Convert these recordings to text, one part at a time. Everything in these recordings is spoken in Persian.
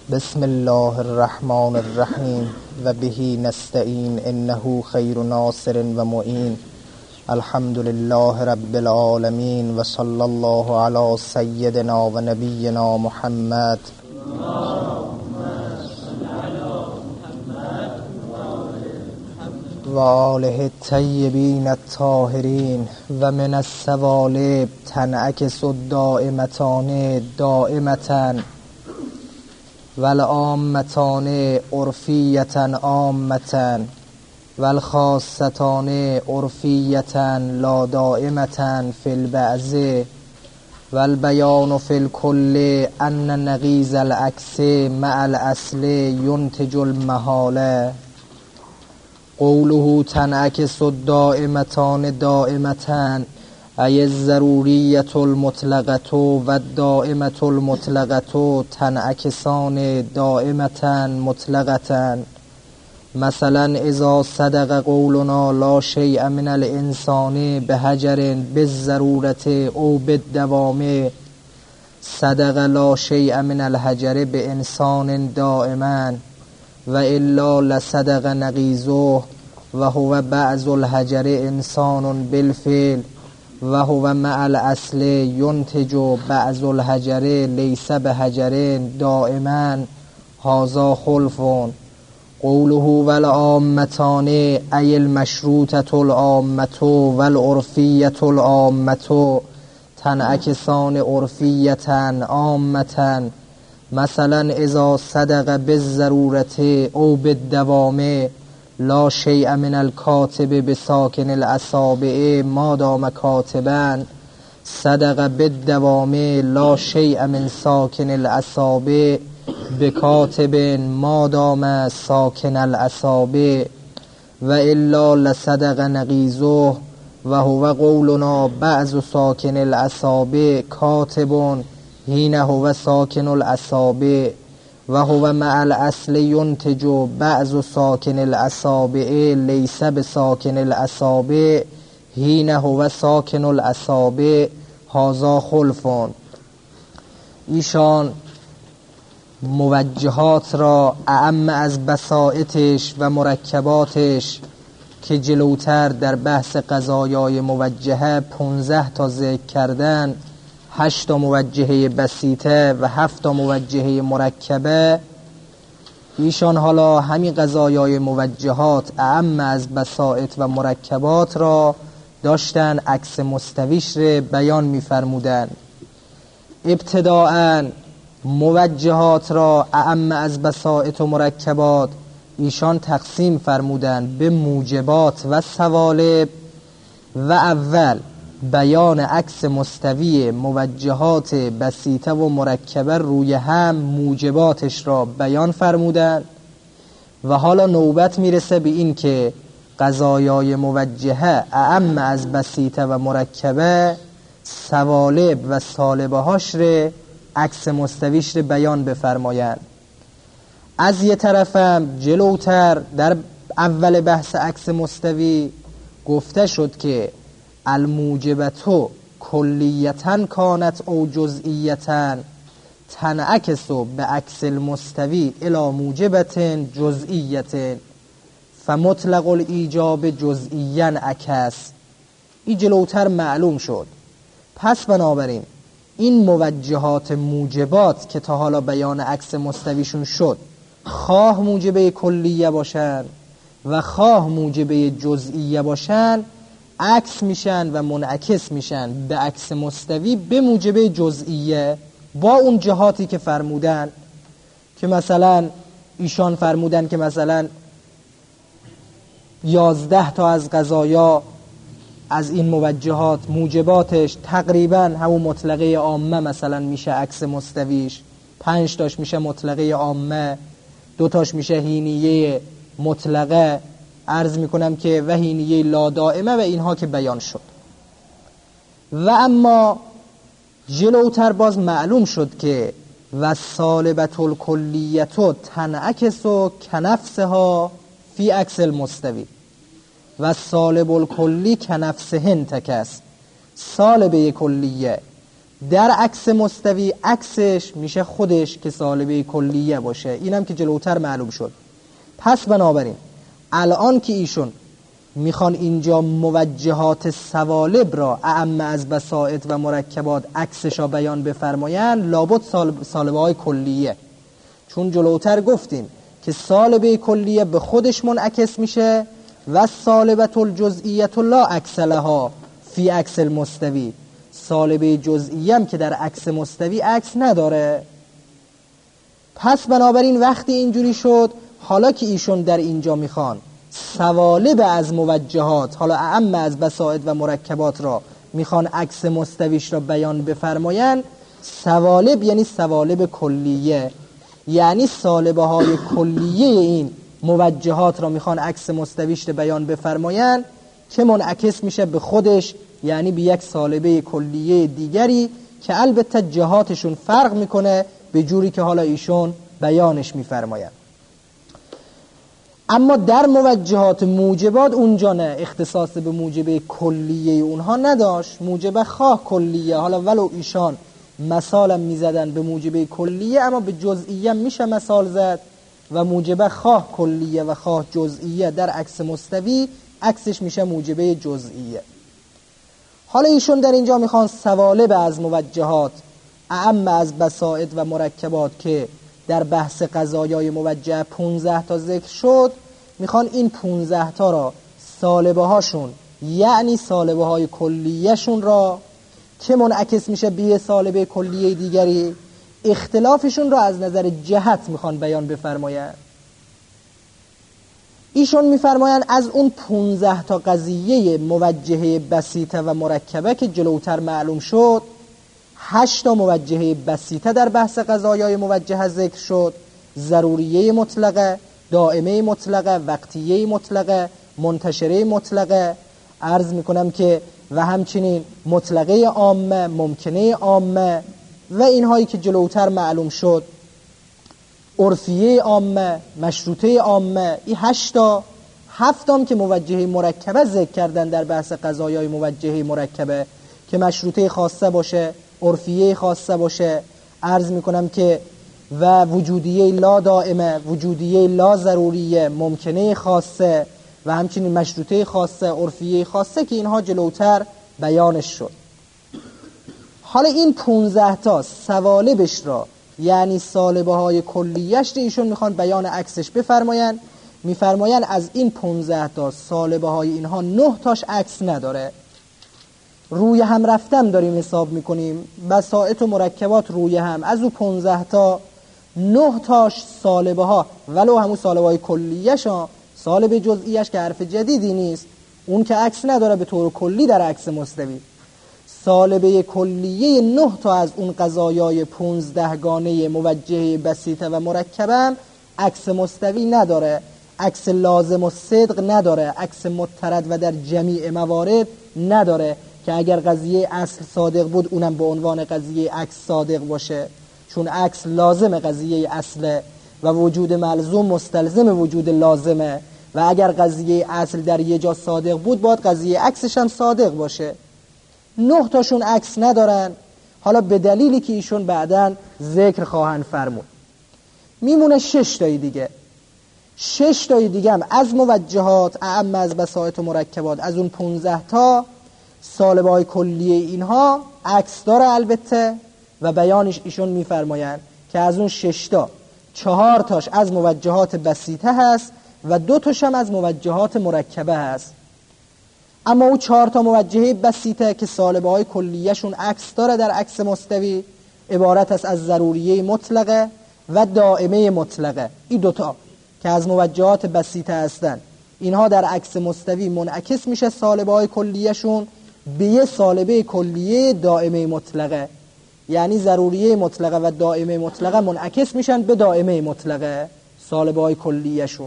بسم الله الرحمن الرحیم و بهی نستعین انه خیر ناصر و معین. الحمد لله رب العالمین و صلی الله علی سیدنا و نبینا محمد. و آله الطیبین الطاهرین و من الثوالب تنعکس الدائمتان دائمتن و العامتان عرفیتن عامتن و الخاصتان عرفیتن لا دائمتن فی البعض و البیان فی الکل ان نقیض العکس مع الاصل ینتج المحاله. قوله تنعکس الدائمتان دائمتن ای الضروریة المطلقة و الدائمة المطلقة تنعکسان دائمة مطلقة. مثلا اذا صدق قولنا لا شیء من الانسان بحجر بالضرورة او بالدوام صدق لا شیء من الحجر بانسان دائما و الا لصدق نقیضه و هو بعض الحجر انسان بالفعل و هو مع الاصل ینتج بعض الحجر لیس بحجر دائما هذا خلف. قوله والعامتان ای المشروطة العامة والعرفیة العامة تنعکسان عرفیة عامة. مثلا اذا صدق بالضرورة او بالدوام لا شیء من الکاتب بساکن الاصابع ما دام کاتبا صدق بالدوام لا شیء من ساکن الاصابع بکاتب ما دام ساکن الاصابع و الا لصدق نقیضه و هو قولنا بعض ساکن الاصابع کاتب حین هو ساکن الاصابع و هو مع الاصل ینتج بعض ساکن الاصابع لیس بساکن الاصابع حین هو ساکن الاصابع هذا خلف. ایشان موجهات را اعم از بساطش و مرکباتش که جلوتر در بحث قضایای موجهه 15 تا ذکر کردن، 8 تا موجهه بسیطه و 7 تا موجهه مرکبه، ایشان حالا همین قضایای موجهات اعم از بساط و مرکبات را داشتن عکس مستویش را بیان می‌فرمودن. ابتداءً موجهات را اعم از بساط و مرکبات ایشان تقسیم فرمودن به موجبات و سوالب و اول بیان عکس مستوی موجهات بسیطه و مرکبه روی هم موجباتش را بیان فرمودن و حالا نوبت میرسه به این که قضایای موجهه اعم از بسیطه و مرکبه سوالب و سالبه هاش را عکس مستویش را بیان بفرمایند. از یه طرفم جلوتر در اول بحث عکس مستوی گفته شد که الموجبتو کلیتن کانت او جزئیتن تنعکسو به عکس المستوی الی موجبتن جزئیتن فمطلق الایجاب جزئیاً عکس. این جلوتر معلوم شد. پس بنابراین این موجهات موجبات که تا حالا بیان عکس مستویشون شد، خواه موجبه کلیه باشن و خواه موجبه جزئیه باشن، عکس میشن و منعکس میشن به عکس مستوی به موجبه جزئیه با اون جهاتی که فرمودن، که مثلا ایشان فرمودن که مثلا 11 تا از قضایا از این موجهات موجباتش تقریبا همون مطلقه عامه مثلا میشه عکس مستویش، 5 تاش میشه مطلقه عامه، 2 تاش میشه حینیه مطلقه، عرض میکنم که و حینیه لا دائمه و اینها که بیان شد. و اما جلوتر باز معلوم شد که و سالبت الکلیتو تنعکسو کنفسها فی عکس المستوی و سالب الکلی کنفسه انتکس. سالبه کلیه در عکس مستوی عکسش میشه خودش که سالبه کلیه باشه. اینم که جلوتر معلوم شد. پس بنابراین الان که ایشون میخوان اینجا موجهات سوالب را اعم از بساط و مرکبات عکسش را بیان بفرماین، لابد سالبه های کلیه، چون جلوتر گفتیم که سالبه کلیه به خودش منعکس میشه و سالبه الجزئیه لا عکس لها فی عکس المستوی، سالبه جزئیه هم که در عکس مستوی عکس نداره. پس بنابراین وقتی اینجوری شد، حالا که ایشون در اینجا میخوان سوالب از موجهات، حالا اعم از بساط و مرکبات را میخوان عکس مستویش را بیان بفرماین، سوالب یعنی سوالب کلیه، یعنی سالبه های کلیه این موجهات را میخوان عکس مستویش را بیان بفرماین که منعکس میشه به خودش، یعنی به یک سالبه کلیه دیگری که البته جهاتشون فرق میکنه به جوری که حالا ایشون بیانش میفرماین. اما در موجهات موجبات اونجا نه، اختصاص به موجبه کلیه اونها نداشت، موجبه خواه کلیه، حالا ولو ایشان مثالم میزدن به موجبه کلیه اما به جزئیه میشه مثال زد و موجبه خواه کلیه و خواه جزئیه در عکس مستوی عکسش میشه موجبه جزئیه. حالا ایشون در اینجا میخوان سوالب از موجهات اعم از بساط و مرکبات که در بحث قضایای موجه 15 تا ذکر شد، میخوان این 15 تا را سالبه هاشون یعنی سالبه های کلیهشون را که منعکس میشه به سالبه کلیه دیگری، اختلافشون را از نظر جهت میخوان بیان بفرماین. ایشون میفرماین از اون 15 تا قضیه موجهه بسیطه و مرکبه که جلوتر معلوم شد، 8 تا موجهه بسیطه در بحث قضایای موجه ذکر شد: ضروریه مطلقه، دائمه مطلقه، وقتیه مطلقه، منتشره مطلقه، عرض میکنم که و همچنین مطلقه عامه، ممکنه عامه و اینهایی که جلوتر معلوم شد، عرفیه عامه، مشروطه عامه. این 8 تا، 7 هم که موجهه مرکبه ذکر کردن در بحث قضایای موجهه مرکبه که مشروطه خاصه باشه، عرفیه خاصه باشه، عرض میکنم که و وجودیه لا دائمه، وجودیه لا ضروریه، ممکنه خاصه و همچنین مشروطه خاصه، عرفیه خاصه که اینها جلوتر بیانش شد. حالا این 15 تا سوالبش را یعنی سالبه های کلیهش را ایشون میخوان بیان عکسش بفرماین. میفرماین از این 15 تا سالبه های اینها 9 تاش عکس نداره، روی هم رفتم داریم حساب میکنیم، بساط و مرکبات روی هم، از او 15 تا 9 تاش سالبه ها ولو همون سالبه های کلیهش ها، سالبه جزئیش که حرف جدیدی نیست، اون که عکس نداره به طور کلی در عکس مستوی، سالبه کلیه 9 تا از اون قضایای 15 گانه موجهه بسیطه و مرکبه عکس مستوی نداره، عکس لازم و صدق نداره، عکس مترد و در جمیع موارد نداره که اگر قضیه اصل صادق بود اونم به عنوان قضیه عکس صادق باشه، چون عکس لازم قضیه اصله و وجود ملزوم مستلزم وجود لازمه و اگر قضیه اصل در یه جا صادق بود باید قضیه عکسش هم صادق باشه. 9 تاشون عکس ندارن، حالا به دلیلی که ایشون بعداً ذکر خواهند فرمود. میمونه 6 تایی دیگه. 6 تایی دیگه هم از موجهات اعم از بساط و مرکبات، از اون 15 تا سالبه های کلیه اینها عکس داره البته و بیانش ایشون میفرماین که از اون 6 تا 4 تاش از موجهات بسیطه هست و 2 تاش هم از موجهات مرکبه هست. اما او 4 تا موجهه بسیطه که سالبه های کلیهشون عکس داره در عکس مستوی عبارت است از ضروریه مطلقه و دائمه مطلقه. این 2 تا که از موجهات بسیطه هستن، اینها در عکس مستوی منعکس میشه سالبه های کلیهشون به یه سالبه کلیه دائمه مطلقه، یعنی ضروریه مطلقه و دائمه مطلقه منعکس میشن به دائمه مطلقه سالبه های کلیهشون.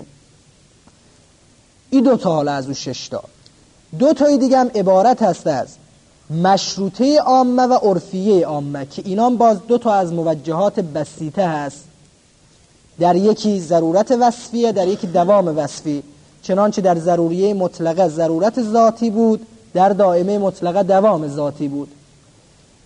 این 2 تا حالا از اون 6 تا. 2 تای دیگه هم عبارت هست از مشروطه عامه و عرفیه عامه که اینام باز 2 تا از موجهات بسیطه هست، در یکی ضرورت وصفیه، در یکی دوام وصفی، چنانچه در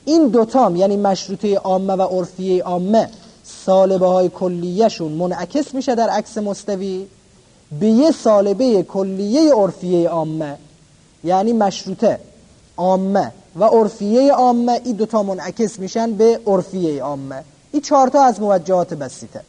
این دوتام یعنی مشروطه عامه و عرفیه عامه سالبه های کلیهشون منعکس میشه در عکس مستوی به یه سالبه کلیه عرفیه عامه، یعنی مشروطه عامه و عرفیه عامه این دوتا منعکس میشن به عرفیه عامه. این 4 تا از موجهات بسیطه.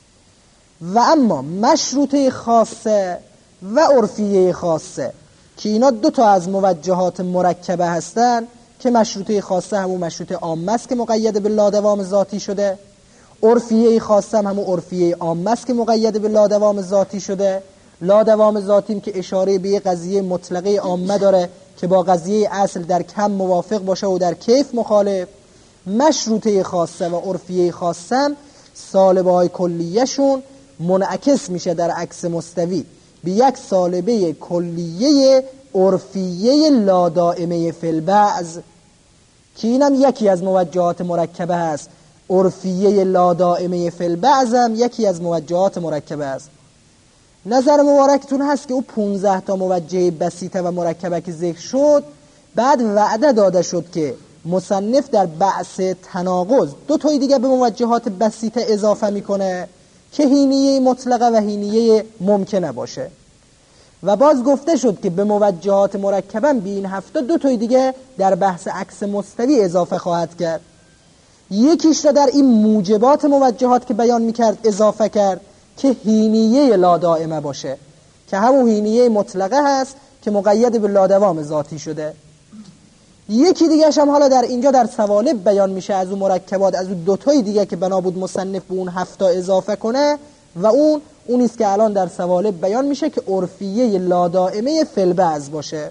و اما مشروطه خاصه و عرفیه خاصه که اینا 2 تا از موجهات مرکبه هستن که مشروطه خاصه همون مشروطه عامه است که مقید به لادوام ذاتی شده، عرفیه خاصه هم همون عرفیه عامه است که مقید به لادوام ذاتی شده. لادوام ذاتیم که اشاره به یه قضیه مطلقه عامه داره که با قضیه اصل در کم موافق باشه و در کیف مخالف. مشروطه خاصه و عرفیه خاصه هم سالبه های کلیهشون منعکس میشه در عکس مستوی به یک سالبه کلیه عرفیه لادائمه فی البعض که اینم یکی از موجهات مرکبه هست. عرفیه لادائمه فی البعض هم یکی از موجهات مرکبه است. نظر مبارکتون هست که او 15 تا موجه بسیطه و مرکبه که ذکر شد بعد وعده داده شد که مصنف در بحث تناقض 2 تای دیگه به موجهات بسیطه اضافه میکنه که هینیه مطلقه و هینیه ممکنه باشه و باز گفته شد که به موجهات مرکبه به این هفته 2 تای دیگه در بحث عکس مستوی اضافه خواهد کرد. یکیش را در این موجبات موجهات که بیان میکرد اضافه کرد که هینیه لادائمه باشه که همون هینیه مطلقه هست که مقید به لادوام ذاتی شده. یکی دیگه هم حالا در اینجا در سوالب بیان میشه از اون مرکبات، از اون 2 تای دیگه که بنا بود مصنف به اون 7 تا اضافه کنه و اونیست که الان در سوالب بیان میشه که عرفیه لادائمه فی البعض باشه.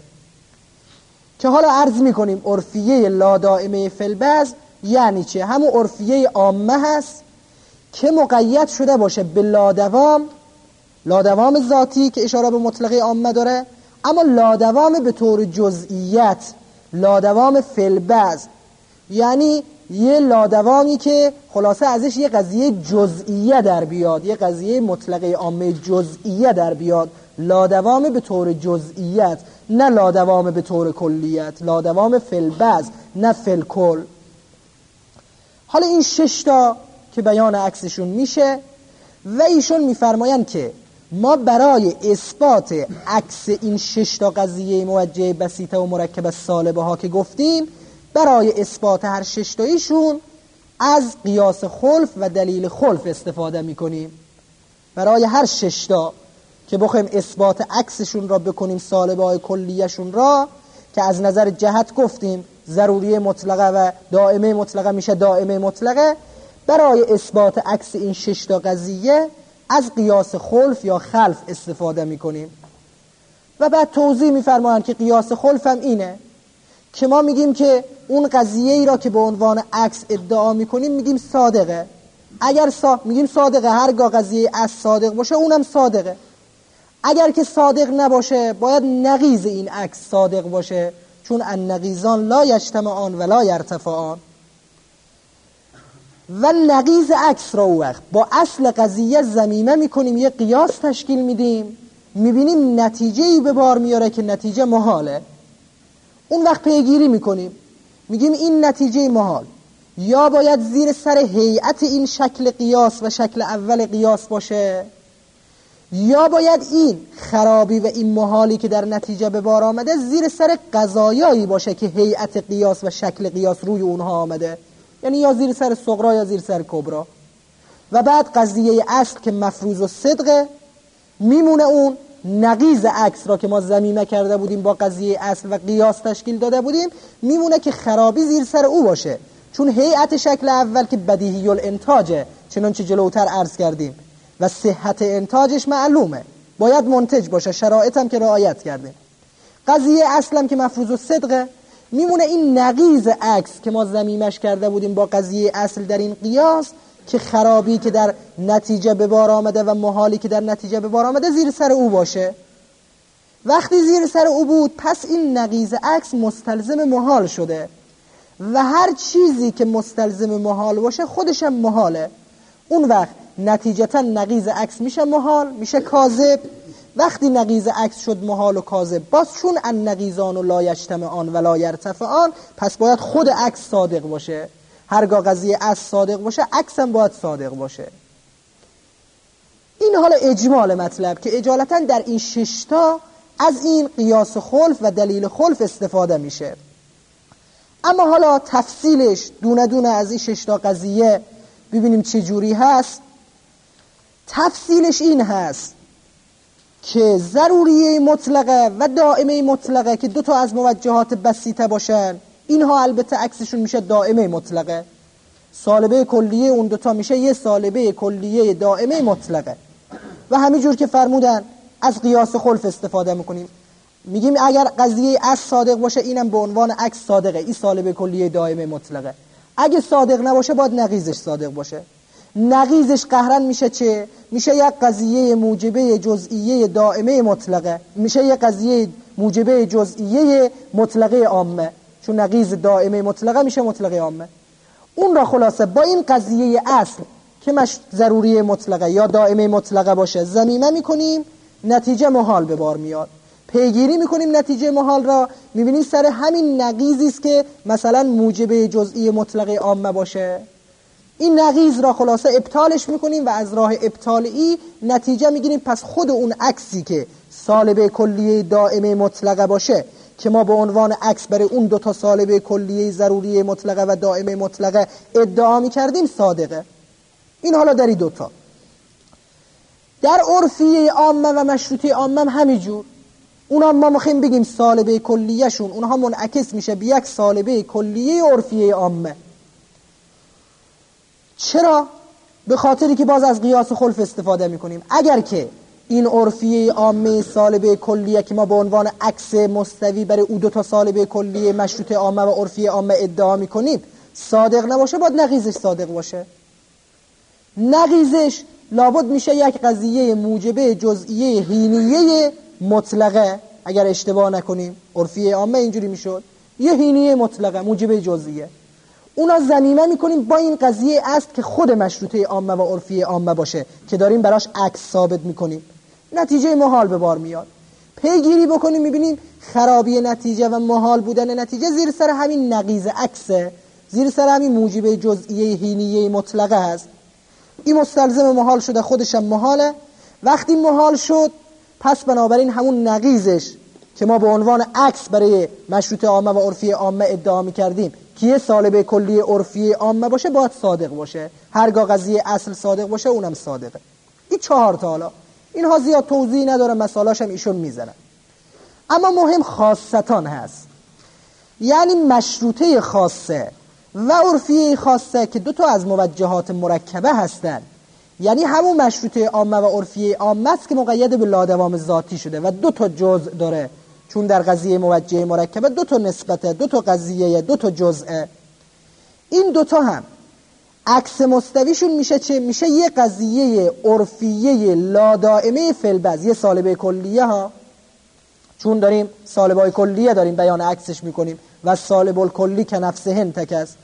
که حالا عرض میکنیم عرفیه لادائمه فی البعض یعنی چه؟ همون عرفیه عامه هست که مقید شده باشه به لادوام ذاتی که اشاره به مطلقه عامه داره، اما لادوام به طور جزئیت، لادوام فی البعض یعنی یه لادوامی که خلاصه ازش یه قضیه جزئیه در بیاد، یه قضیه مطلقه عامه جزئیه در بیاد. لادوام به طور جزئیت، نه لادوام به طور کلیت، لادوام فی البعض نه فی الکل. حالا این 6 تا که بیان عکسشون میشه و ایشون میفرمایند که ما برای اثبات عکس این 6 تا قضیه موجه بسیطه و مرکب سالبه ها که گفتیم، برای اثبات هر 6 تایشون از قیاس خلف و دلیل خلف استفاده میکنیم. برای هر 6 تا که بخوایم اثبات عکسشون را بکنیم، سالبه های کلیهشون را که از نظر جهت گفتیم ضروری مطلقه و دائمه مطلقه میشه دائمه مطلقه، برای اثبات عکس این 6 تا قضیه از قیاس خلف یا خلف استفاده میکنیم. و بعد توضیح میفرمایند که قیاس خلف هم اینه که ما میگیم که اون قضیه ای را که به عنوان عکس ادعا میکنیم میگیم صادقه. اگر میگیم صادقه، هرگاه قضیه از صادق باشه اونم صادقه. اگر که صادق نباشه باید نقیض این عکس صادق باشه، چون النقیضان لا یجتمعان ولا یرتفعان. و نقیض عکس را او وقت با اصل قضیه ضمیمه میکنیم، یه قیاس تشکیل میدیم، میبینیم نتیجه‌ای به بار میاره که نتیجه محاله. اون وقت پیگیری میکنیم، میگیم این نتیجه محال یا باید زیر سر هیئت این شکل قیاس و شکل اول قیاس باشه، یا باید این خرابی و این محالی که در نتیجه به بار آمده زیر سر قضایایی باشه که هیئت قیاس و شکل قیاس روی اونها آمده، یعنی یا زیر سر صغرا یا زیر سر کبرا. و بعد قضیه اصل که مفروض و صدقه میمونه، اون نقیض عکس را که ما ضمیمه کرده بودیم با قضیه اصل و قیاس تشکیل داده بودیم میمونه که خرابی زیر سر او باشه، چون هیئت شکل اول که بدیهی الانتاجه چنانچه جلوتر عرض کردیم و صحت انتاجش معلومه، باید منتج باشه، شرایط هم که رعایت کردیم. قضیه اصلم که مفروض و صدقه میمونه این نقیض عکس که ما ضمیمش کرده بودیم با قضیه اصل در این قیاس که خرابی که در نتیجه به بار آمده و محالی که در نتیجه به بار آمده زیر سر او باشه. وقتی زیر سر او بود پس این نقیض عکس مستلزم محال شده و هر چیزی که مستلزم محال باشه خودش هم محاله. اون وقت نتیجتا نقیض عکس میشه محال، میشه کاذب وقتی نقیض عکس شد محال و کاذب، باز چون ان نقیضان و لا یجتمعان و لا یرتفعان، پس باید خود عکس صادق باشه. هرگاه قضیه اصل صادق باشه عکس هم باید صادق باشه. این حالا اجمال مطلب که اجالتا در این 6 تا از این قیاس خلف و دلیل خلف استفاده میشه. اما حالا تفصیلش دونه دونه از این 6 تا قضیه ببینیم چه جوری هست. تفصیلش این هست که ضروریه مطلقه و دائمه مطلقه که 2 تا از موجهات بسیطه باشن، اینها البته عکسشون میشه دائمه مطلقه. سالبه کلیه اون 2 تا میشه یه سالبه کلیه دائمه مطلقه. و همینجور که فرمودن از قیاس خلف استفاده میکنیم، میگیم اگر قضیه از صادق باشه اینم به عنوان عکس صادقه، این سالبه کلیه دائمه مطلقه. اگه صادق نباشه باید نقیضش صادق باشه. نقیضش قهرن میشه چه؟ میشه یک قضیه موجبه جزئیه دائمه مطلقه، میشه یک قضیه موجبه جزئیه مطلقه عامه، چون نقیض دائمه مطلقه میشه مطلقه عامه. اون را خلاصه با این قضیه اصل که ضروری مطلقه یا دائمه مطلقه باشه ضمیمه میکنیم، نتیجه محال به بار میاد. پیگیری میکنیم نتیجه محال را، میبینیم سر همین نقیضی است که مثلا موجبه جزئی مطلقه عامه باشه. این نقیض را خلاصه ابطالش میکنیم و از راه ابطالی نتیجه میگیریم. پس خود اون عکسی که سالبه کلیه دائمه مطلقه باشه که ما به عنوان عکس برای اون 2 تا سالبه کلیه ضروری مطلقه و دائمه مطلقه ادعا میکردیم صادقه. این حالا در 2 تا. در عرفیه عامه و مشروطه عامه هم همینجور. اونها ما میخوایم بگیم سالبه کلیه شون اونها منعکس میشه به یک سالبه کلیه عرفیه عامه. چرا؟ به خاطری که باز از قیاس خلف استفاده میکنیم. اگر که این عرفیه عامه سالبه کلیه که ما به عنوان عکس مستوی برای او 2 تا سالبه کلیه مشروطه عامه و عرفیه عامه ادعا میکنیم صادق نباشه، باید نقیضش صادق باشه. نقیضش لابد میشه یک قضیه موجبه جزئیه حینیه مطلقه. اگر اشتباه نکنیم عرفیه عامه اینجوری میشد، یه حینیه مطلقه موجبه جزئیه. اونا ضمیمه میکنیم با این قضیه است که خود مشروطه عامه و عرفیه عامه باشه که داریم براش عکس ثابت میکنیم. نتیجه محال به بار میاد. پیگیری بکنیم میبینیم خرابی نتیجه و محال بودن نتیجه زیر سر همین نقیض عکسه، زیر سر همین موجبه جزئیه حینیه مطلقه هست. این مستلزم محال شده، خودش هم محاله. وقتی محال شد پس بنابراین همون نقیضش که ما به عنوان عکس برای مشروطه عامه و عرفیه عامه ادعا می‌کردیم که یه سالبه کلی عرفیه عامه باشه باید صادق باشه. هرگاه قضیه اصل صادق باشه اونم صادقه. این 4 تا. حالا اینها زیاد توضیح نداره، مثالاش هم ایشون میزنن. اما مهم خاصتان هست، یعنی مشروطه خاصه و عرفیه خاصه که 2 تا از موجهات مرکبه هستن. یعنی همون مشروطه عامه و عرفیه عامه است که مقید به لادوام ذاتی شده و 2 تا جزء داره، چون در قضیه موجه مرکبه 2 تا نسبته، 2 تا قضیه، 2 تا جزءه. این 2 تا هم عکس مستویشون میشه چه؟ میشه یه قضیه عرفیه لادائمه فی‌البعض، یه سالبه کلیه ها، چون داریم سالبای کلیه داریم بیان عکسش میکنیم و سالب الکلی که نفسهن تکست.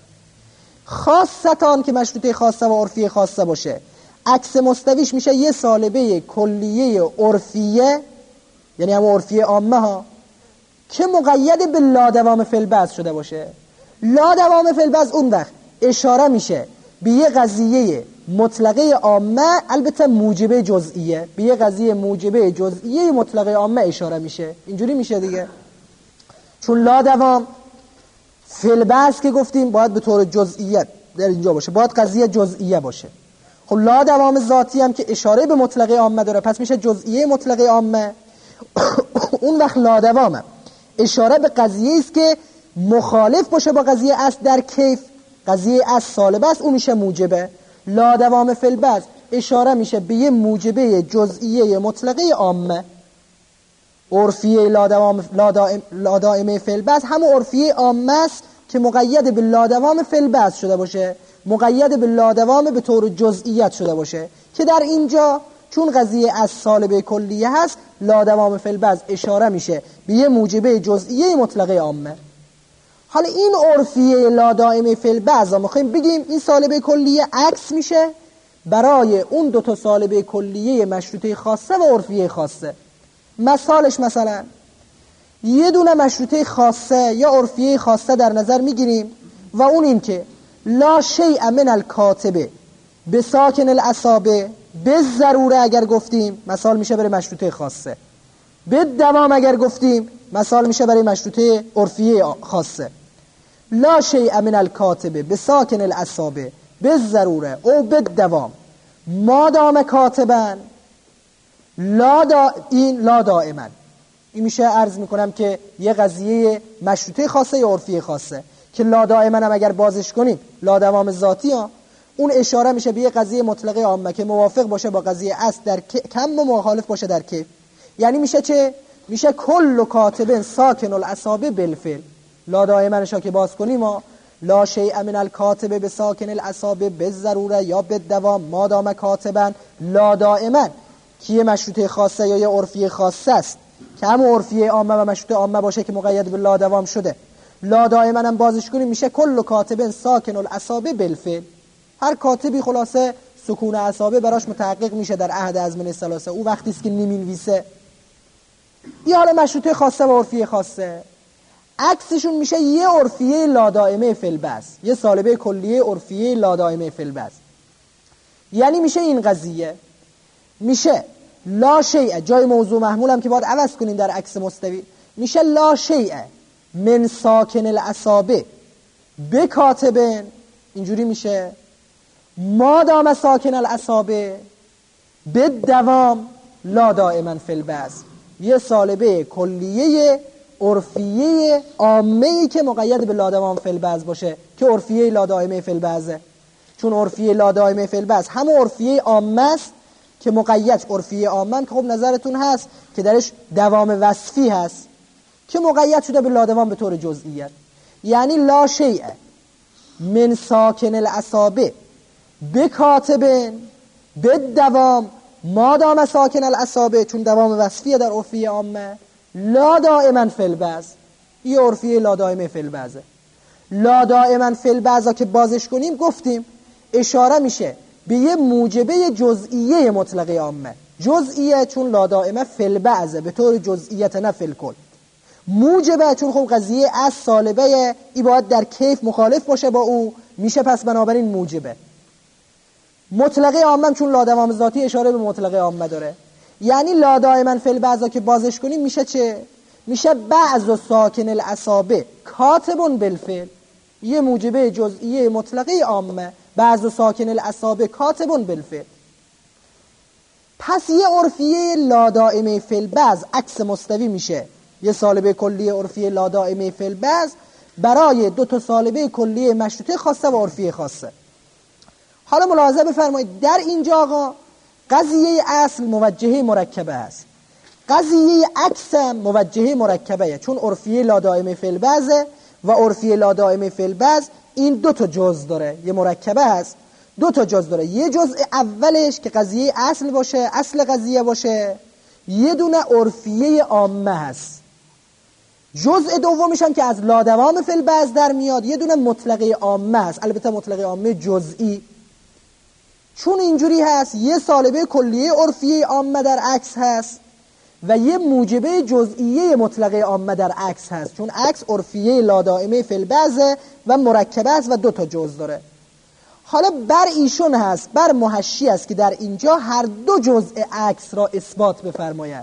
خاصتان که مشروطه خاصه و عرفیه خاصه باشه، عکس مستویش میشه یه سالبه کلیه عرفیه، یعنی هم عرفیه عامه ها، که مقید به لادوام فی‌البعض شده باشه. لادوام فی‌البعض اون وقت اشاره میشه به یه قضیه مطلقه عامه، البته موجبه جزئیه، به یه قضیه موجبه جزئیه مطلقه عامه اشاره میشه. اینجوری میشه دیگه، چون لادوام فی‌البعض که گفتیم باید به طور جزئیت در اینجا باشه، باید قضیه جزئیه باشه. خب لادوام ذاتی هم که اشاره به مطلقه عامه داره پس میشه جزئیه مطلقه عامه. اون وقت لادوام اشاره به قضیه است که مخالف باشه با قضیه اصل در کیف. قضیه اصل سالب است، اون میشه موجبه. لادوام فی‌البعض اشاره میشه به یه موجبه جزئیه مطلقه عامه. عرفیه لادائمه فی‌البعض همون عرفیه عامه است که مقید به لادوام فی‌البعض شده باشه، مقید به لادوام به طور جزئیت شده باشه، که در اینجا چون قضیه از سالبه کلیه هست لادوام فی‌البعض اشاره میشه به یه موجبه جزئیه مطلقه عامه. حالا این عرفیه لادائمه فی‌البعض ما میخوایم بگیم این سالبه کلیه عکس میشه برای اون 2 تا سالبه کلیه مشروطه خاصه و عرفیه خاصه. مثالش مثلا یه دونه مشروطه خاصه یا عرفیه خاصه در نظر میگیریم و اون این که لا شیء من الکاتبه به ساکن الاصابه به ضروره اگر گفتیم مثال میشه برای مشروطه خاصه، به دوام اگر گفتیم مثال میشه برای مشروطه عرفیه خاصه. لا شیء من الکاتبه به ساکن الاصابه به ضروره او به دوام ما دام کاتبن این لا دائما. این میشه عرض میکنم که یه قضیه مشروطه خاصه یا عرفیه خاصه که لا دائما هم اگر بازش کنیم لا دوام ذاتی ها، اون اشاره میشه به یه قضیه مطلقه عامه که موافق باشه با قضیه اصل در کم و مخالف باشه در کیف. یعنی میشه چه؟ میشه کل کاتب ساکن الاصابه بالفعل. لا دائما شا که باز کنیم لا شیء من الکاتب به ساکن الاصابه به ضروره یا به دوام ما دام کاتبن لا دائما که یه مشروطه خاصه یا یه عرفیه خاصه است که هم عرفیه عامه و مشروطه عامه باشه که مقید به لا دوام شده. لا دائما هم بازش کنیم میشه کل کاتب ساکن الاصابه بالفعل. هر کاتبی خلاصه سکون اعصابه براش متحقق میشه در عهد ازمنه ثلاثه. او وقتی است که نمینویسه. یه حالا مشروطه خاصه و عرفیه خاصه عکسشون میشه یه عرفیه لا دائمه فی البعض، یه سالبه کلیه عرفیه لا دائمه فی البعض. یعنی میشه این قضیه میشه لا شیء، جای موضوع محمول هم که باید عوض کنیم در عکس مستوی، میشه لا شیء من ساکن الاصابه به کاتبن، اینجوری میشه ما دام ساکن الاصابه به دوام لا دائما فی البعض. یه سالبه کلیه عرفیه عامه‌ای که مقید به لا دوام فی البعض باشه که عرفیه لا دائمه فی البعضه. چون عرفیه لا دائمه فی البعض هم عرفیه عامه است که مقید عرفیه عامه که خب نظرتون هست که درش دوام وصفی هست که مقید شده به لا دوام به طور جزئیت. یعنی لا شیء من ساکن الاصابه به کاتبن به دوام ما دام ساکن الاصابه، چون دوام وصفیه در عرفیه عامه لا دائما فی البعض. این عرفیه لا دائمه فی البعضه. لا دائما فی البعض که بازش کنیم گفتیم اشاره میشه به یه موجبه جزئیه مطلقه عامه. جزئیه چون لا دائمه فی البعض به طور جزئیت نه فی الکل. موجبه چون خب قضیه از سالبه ای باید در کیف مخالف باشه با او، میشه پس بنابراین موجبه. مطلقه عامه چون لا دوام ذاتی اشاره به مطلقه عامه داره. یعنی لا دائما فی البعض که بازش کنیم میشه چه؟ میشه بعض ساکن الاصابه کاتبون بالفعل، یه موجبه جزئیه مطلقه عامه بعض ساکن الاصابه کاتبون بالفعل. پس یه عرفیه لا دائمه فی البعض عکس مستوی میشه یه سالبه کلیه عرفیه لا دائمه فی البعض برای دو تا سالبه کلیه مشروطه خاصه و عرفیه خاصه. حالا ملاحظه بفرمایید در اینجا آقا قضیه اصل موجهه مرکبه است، قضیه عکس موجهه مرکبه، چون عرفیه لا دائمه فی البعض و عرفیه لا دائمه فی البعض این دو تا جزء داره، یه مرکبه هست دو تا جزء داره. یه جزء اولش که قضیه اصل باشه، اصل قضیه باشه، یه دونه عرفیه عامه هست. جزء دومش هم که از لا دوام فی البعض در میاد یه دونه مطلقه عامه هست، البته مطلقه عامه جزئی. چون اینجوری هست یه سالبه کلیه عرفیه عامه در عکس هست و یه موجبه جزئیه مطلقه عامه در عکس هست، چون عکس عرفیه لا دائمه فی البعض و مرکبه است و دو تا جزء داره. حالا بر ایشون هست، بر محشی است که در اینجا هر دو جزء عکس را اثبات بفرمایند.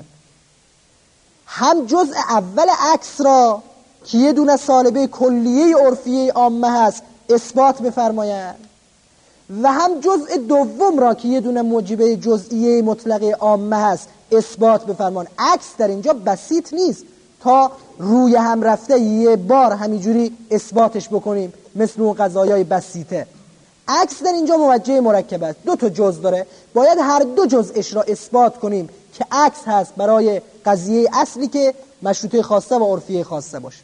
هم جزء اول عکس را که یه دونه سالبه کلیه عرفیه عامه هست اثبات بفرمایند و هم جزء دوم را که یه دونه موجبه جزئیه مطلقه عامه هست اثبات بفرمان. عکس در اینجا بسیط نیست تا روی هم رفته یه بار همینجوری اثباتش بکنیم مثل اون قضایای بسیطه. عکس در اینجا موجه مرکب است، دو تا جزء داره، باید هر دو جزءش را اثبات کنیم که عکس هست برای قضیه اصلی که مشروطه خاصه و عرفیه خاصه باشه.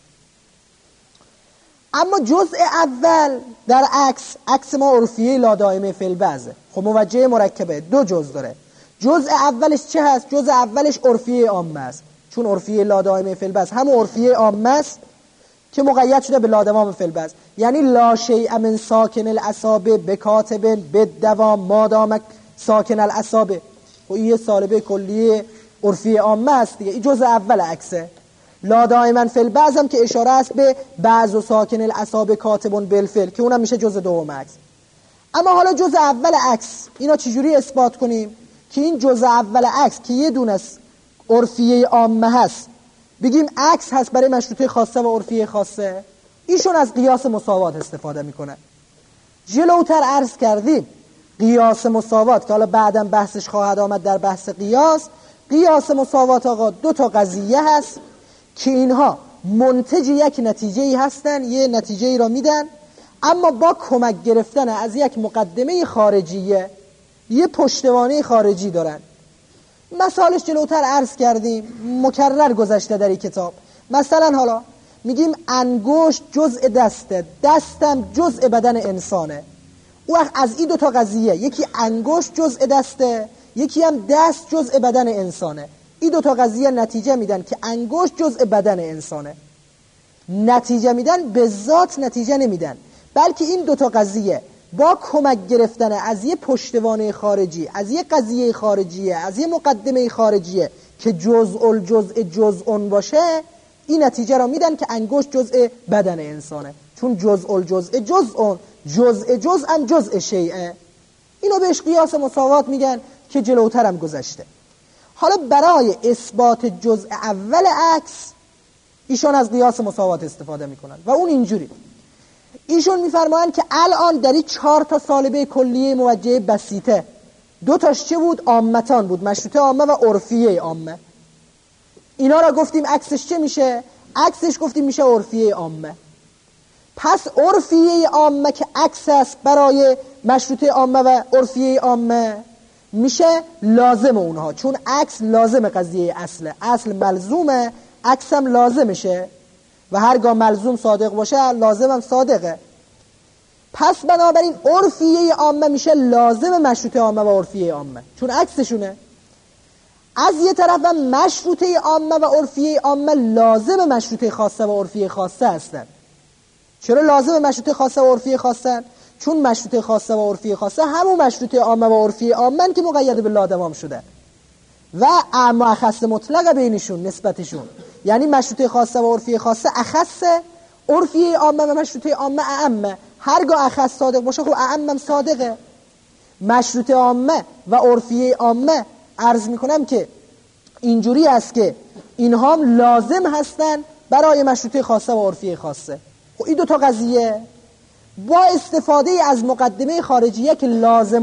اما جزء اول در عکس ما عرفیه لا دائمه فی البعض، خب موجه مرکبه دو جزء داره. جزء اولش چه هست؟ جزء اولش عرفیه عامه است، چون عرفیه لا دائمه فی البعض هم عرفیه عامه است که مقید شده به لا دوام فی البعض. یعنی لا شیء من ساکن الاصابه بکاتب بالدوام ما دام ساکن الاصابه. و این سالبه کلیه عرفی عامه هست دیگه. این جزء اول عکسه. لا دائما فی البعض هم که اشاره است به بعض و ساکن الاعصاب کاتب بالفعل که اونم میشه جزء دوم عکس. اما حالا جزء اول عکس اینا چجوری اثبات کنیم که این جزء اول عکس که یه دونه است عرفیه عامه هست بگیم عکس هست برای مشروطه خاصه و عرفیه خاصه؟ ایشون از قیاس مساوات استفاده میکنن. جلوتر عرض کردیم قیاس مساوات که حالا بعدم بحثش خواهد آمد در بحث قیاس مساوات آقا دو تا قضیه هست که اینها منتج یک نتیجه ای هستن، یه نتیجه ای را میدن اما با کمک گرفتن از یک مقدمه خارجیه، یه پشتوانه خارجی دارن. مثالش جلوتر عرض کردیم، مکرر گذشته در این کتاب. مثلا حالا میگیم انگشت جزء دسته، دستم جزء بدن انسانه. او از این دو تا قضیه، یکی انگشت جزء دسته، یکی هم دست جزء بدن انسانه، این دو تا قضیه نتیجه میدن که انگشت جزء بدن انسانه. نتیجه میدن به ذات نتیجه نمیدن، بلکه این دو تا قضیه با کمک گرفتن از یه پشتوانه خارجی، از یه قضیه خارجیه، از یه مقدمه خارجیه که جزء الجزء جزء باشه، این نتیجه را میدن که انگشت جزء بدن انسانه، چون جزء الجزء جزء، جزء جزء هم جزء شیئه. اینو بهش قیاس مساوات میگن که جلوتر هم گذشته. حالا برای اثبات جزء اول عکس ایشون از قیاس مساوات استفاده میکنن و اون اینجوری. ایشون میفرمایند که الان در این 4 تا سالبه کلیه موجهه بسیطه 2 تاش چه بود؟ عامتان بود، مشروطه عامه و عرفیه عامه. اینا را گفتیم عکسش چه میشه؟ عکسش گفتیم میشه عرفیه عامه. پس عرفیه عامه که عکس است برای مشروطه عامه و عرفیه عامه میشه لازم اونها، چون عکس لازم قضیه اصله، اصل ملزومه، عکس هم لازمشه و هرگاه ملزوم صادق باشه لازم هم صادقه. پس بنابراین عرفیه عامه میشه لازم مشروطه عامه و عرفیه عامه، چون عکسشونه. از یه طرف هم مشروطه عامه و عرفیه عامه لازم مشروطه خاصه و عرفیه خاصه هستن. چرا لازم مشروطه خاصه و عرفیه خاصه؟ چون مشروطه خاصه و عرفیه خاصه همون مشروطه عامه و عرفیه عامه که مقید به لادوام شده و اعم اخص مطلق بینشون نسبتشون، یعنی مشروطه خاصه و عرفیه خاصه اخصه، عرفیه عامه و مشروطه عامه اعمه. هرگاه اخص صادق باشه خب اعمم صادقه. مشروطه عامه و عرفیه عامه عرض میکنم که اینجوری است که اینها هم لازم هستن برای مشروطه خاصه و عرفیه خاصه. خب این دو تا قضیه با استفاده از مقدمه خارجیه که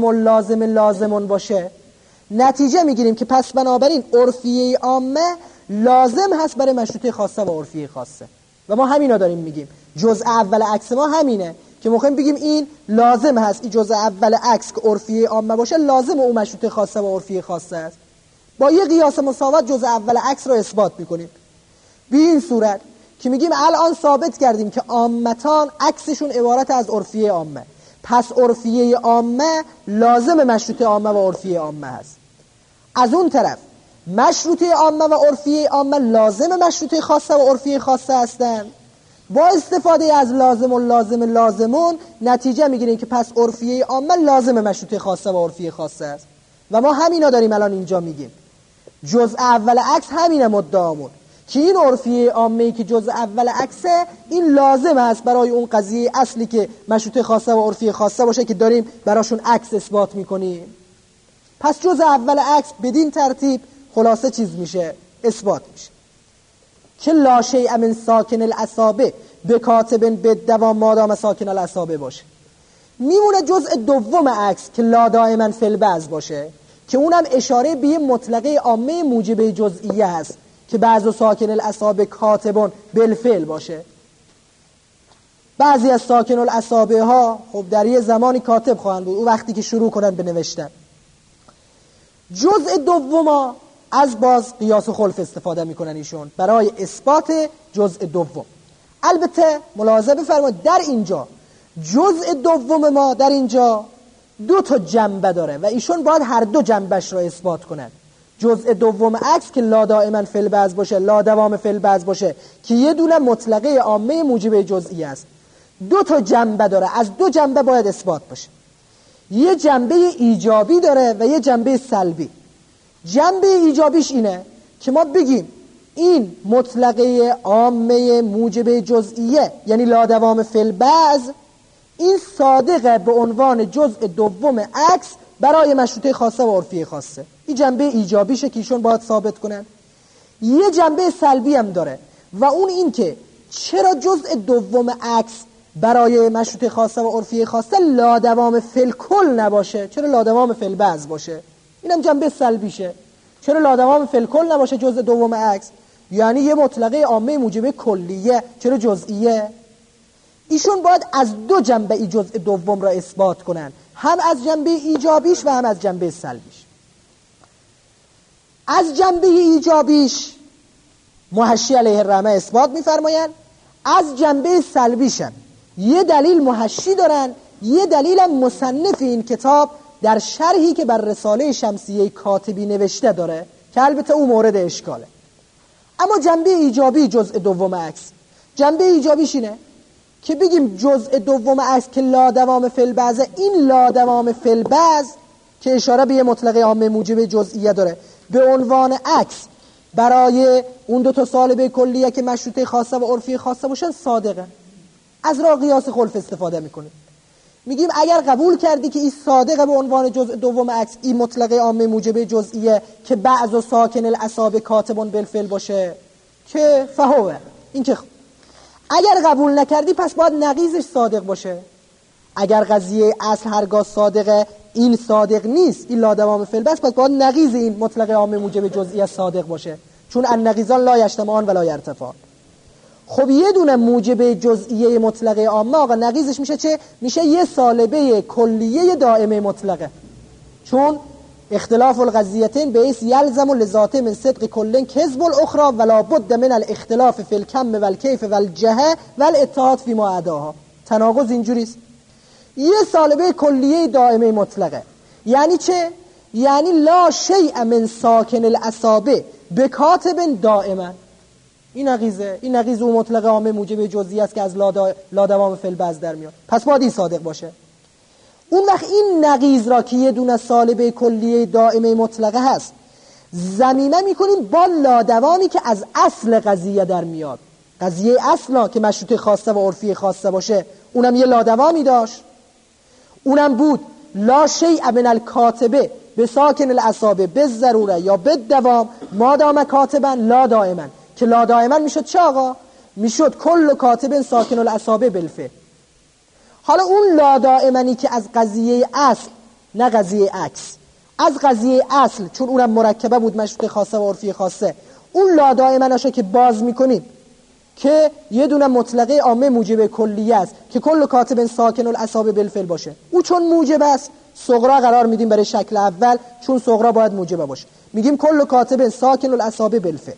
لازمون باشه نتیجه میگیریم که پس بنابراین عرفیه عامه لازم هست برای مشروطه خاصه و عرفیه خاصه. و ما همینا داریم میگیم، جزء اول عکس ما همینه که میخوایم بگیم این لازم هست، این جزء اول عکس که عرفیه عامه باشه لازم اون مشروطه خاصه و عرفیه خاصه است. با یه قیاس مساوات جزء اول عکس رو اثبات میکنیم به این صورت که میگیم الان ثابت کردیم که عامتان عکسشون عبارت از عرفیه عامه، پس عرفیه عامه لازم مشروطه عامه و عرفیه عامه هست. از اون طرف مشروطه عامه و عرفیه عامه لازم مشروطه خاصه و عرفیه خاصه هستن. با استفاده از لازمون نتیجه میگیریم که پس عرفیه عامه لازم مشروطه خاصه و عرفیه خاصه است. و ما همینا داریم الان اینجا میگیم. جزء اول عکس همینه مدعامون که این عرفیه عامه‌ای که جزء اول عکسه این لازم است برای اون قضیه اصلی که مشروطه خاصه و عرفیه خاصه باشه که داریم براشون عکس اثبات میکنیم. پس جزء اول عکس بدین ترتیب خلاصه چیز میشه؟ اثبات میشه که لا شیء من ساکن الاصابع بکاتب بالدوام مادام ساکن الاصابع باشه. میمونه جزء دوم عکس که لا دائما فی البعض باشه که اونم اشاره به یه مطلقه عامه موجبه جزئیه هست که بعض ساکن الاصابع کاتبون بالفعل باشه. بعضی از ساکن الاصابع ها خب در یه زمانی کاتب خواهند بود، اون وقتی که شروع کنن به نوشتن. جزء دوم از باز قیاس و خلف استفاده میکنن ایشون برای اثبات جزء دوم. البته ملاحظه بفرمایید در اینجا جزء دوم ما در اینجا 2 تا جنبه داره و ایشون باید هر 2 جنبش را اثبات کنن. جزء دوم عکس که لا دائما فی البعض باشه، لا دوام فی البعض باشه که یه دونه مطلقه عامه موجبه جزئی است. 2 تا جنبه داره، از 2 جنبه باید اثبات باشه. یه جنبه ایجابی داره و یه جنبه سلبی. جنبه ایجابیش اینه که ما بگیم این مطلقه عامه موجب جزئیه یعنی لادوام فی البعض، این صادقه به عنوان جزء دوم عکس برای مشروطه خاصه و عرفی خاصه. این جنبه ایجابیشه که ایشون باید ثابت کنن. یه جنبه سلبی هم داره و اون این که چرا جزء دوم عکس برای مشروطه خاصه و عرفی خاصه لادوام فی الکل نباشه، چرا لادوام فی البعض باشه؟ اینم جنبه سلبیشه. چرا لادوام فی الکل نباشه جزء دوم عکس؟ یعنی یه مطلقه عامه موجب کلیه، چرا جزئیه؟ ایشون باید از دو جنبه ای جزء دوم را اثبات کنن، هم از جنبه ایجابیش و هم از جنبه سلبیش. از جنبه ایجابیش محشی علیه الرحمه اثبات می‌فرمایند، از جنبه سلبیشم یه دلیل محشی دارن، یه دلیل مصنف این کتاب در شرحی که بر رساله شمسیه کاتبی نوشته داره که البته او مورد اشکاله. اما جنبه ایجابی جزء دوم عکس، جنبه ایجابیش اینه که بگیم جزء دوم عکس که لادوام فی البعض، این لادوام فی البعض که اشاره به یه مطلقه عامه موجب جزئیه داره به عنوان عکس برای اون دو تا سالبه کلیه که مشروطه خاصه و عرفی خاصه باشن صادقه. از راه قیاس خلف استفاده میکنیم، میگیم اگر قبول کردی که این صادقه به عنوان جزء دوم عکس، این مطلقه عامه موجب جزئیه که بعض و ساکن الاعصاب کاتبون بالفعل باشه که فهوه، این که اگر قبول نکردی پس باید نقیضش صادق باشه. اگر قضیه اصل هرگاه صادقه این صادق نیست، این لادوام فی البعض، پس باید نقیض این مطلقه عامه موجب جزئیه صادق باشه، چون النقیضان لا یجتمعان ولا یرتفعان. خب یه دونه موجب جزئیه مطلقه عامه آقا نقیضش میشه چه؟ میشه یه سالبه کلیه دائمه مطلقه، چون اختلاف القضیتین بیس یلزم لذاته من صدق کلن کذب الاخرى ولا بد من الاختلاف فی الکم و الکیف و الجهه و الاتحاد فی ما عداها. تناقض اینجوریست. یه سالبه کلیه دائمه مطلقه یعنی چه؟ یعنی لا شیء من ساکن الاعصاب بکاتب دائما. این نقیضه، این نقیض اون مطلقه عامه موجب جزئی است که از لادوام فی البعض در میاد، پس باید این صادق باشه. اون وقت این نقیض را که یه دونه سالبه کلیه دائمه مطلقه هست ضمیمه میکنیم با لادوامی که از اصل قضیه در میاد. قضیه اصلا که مشروطه خاصه و عرفی خاصه باشه اونم یه لادوامی داشت، اونم بود لا شیء من الکاتبه به ساکن الاعصاب به ضروره یا به دوام ما دام کاتبا لا دائما، که لا دائما میشد چه آقا؟ میشد کل کاتب ساکن الاعصاب بالفعل. حالا اون لا دائمانی که از قضیه اصل، نه قضیه عکس، از قضیه اصل، چون اونم مرکبه بود مشروطه خاصه و عرفی خاصه، اون لا دائماناشو که باز میکنیم که یه دونه مطلقه عامه موجب کلیه است که کل کاتب ساکن الاعصاب بالفعل باشه، او چون موجب است صغرا قرار میدیم برای شکل اول، چون صغرا باید موجبه باشه، میگیم کل کاتب ساکن الاعصاب بالفعل.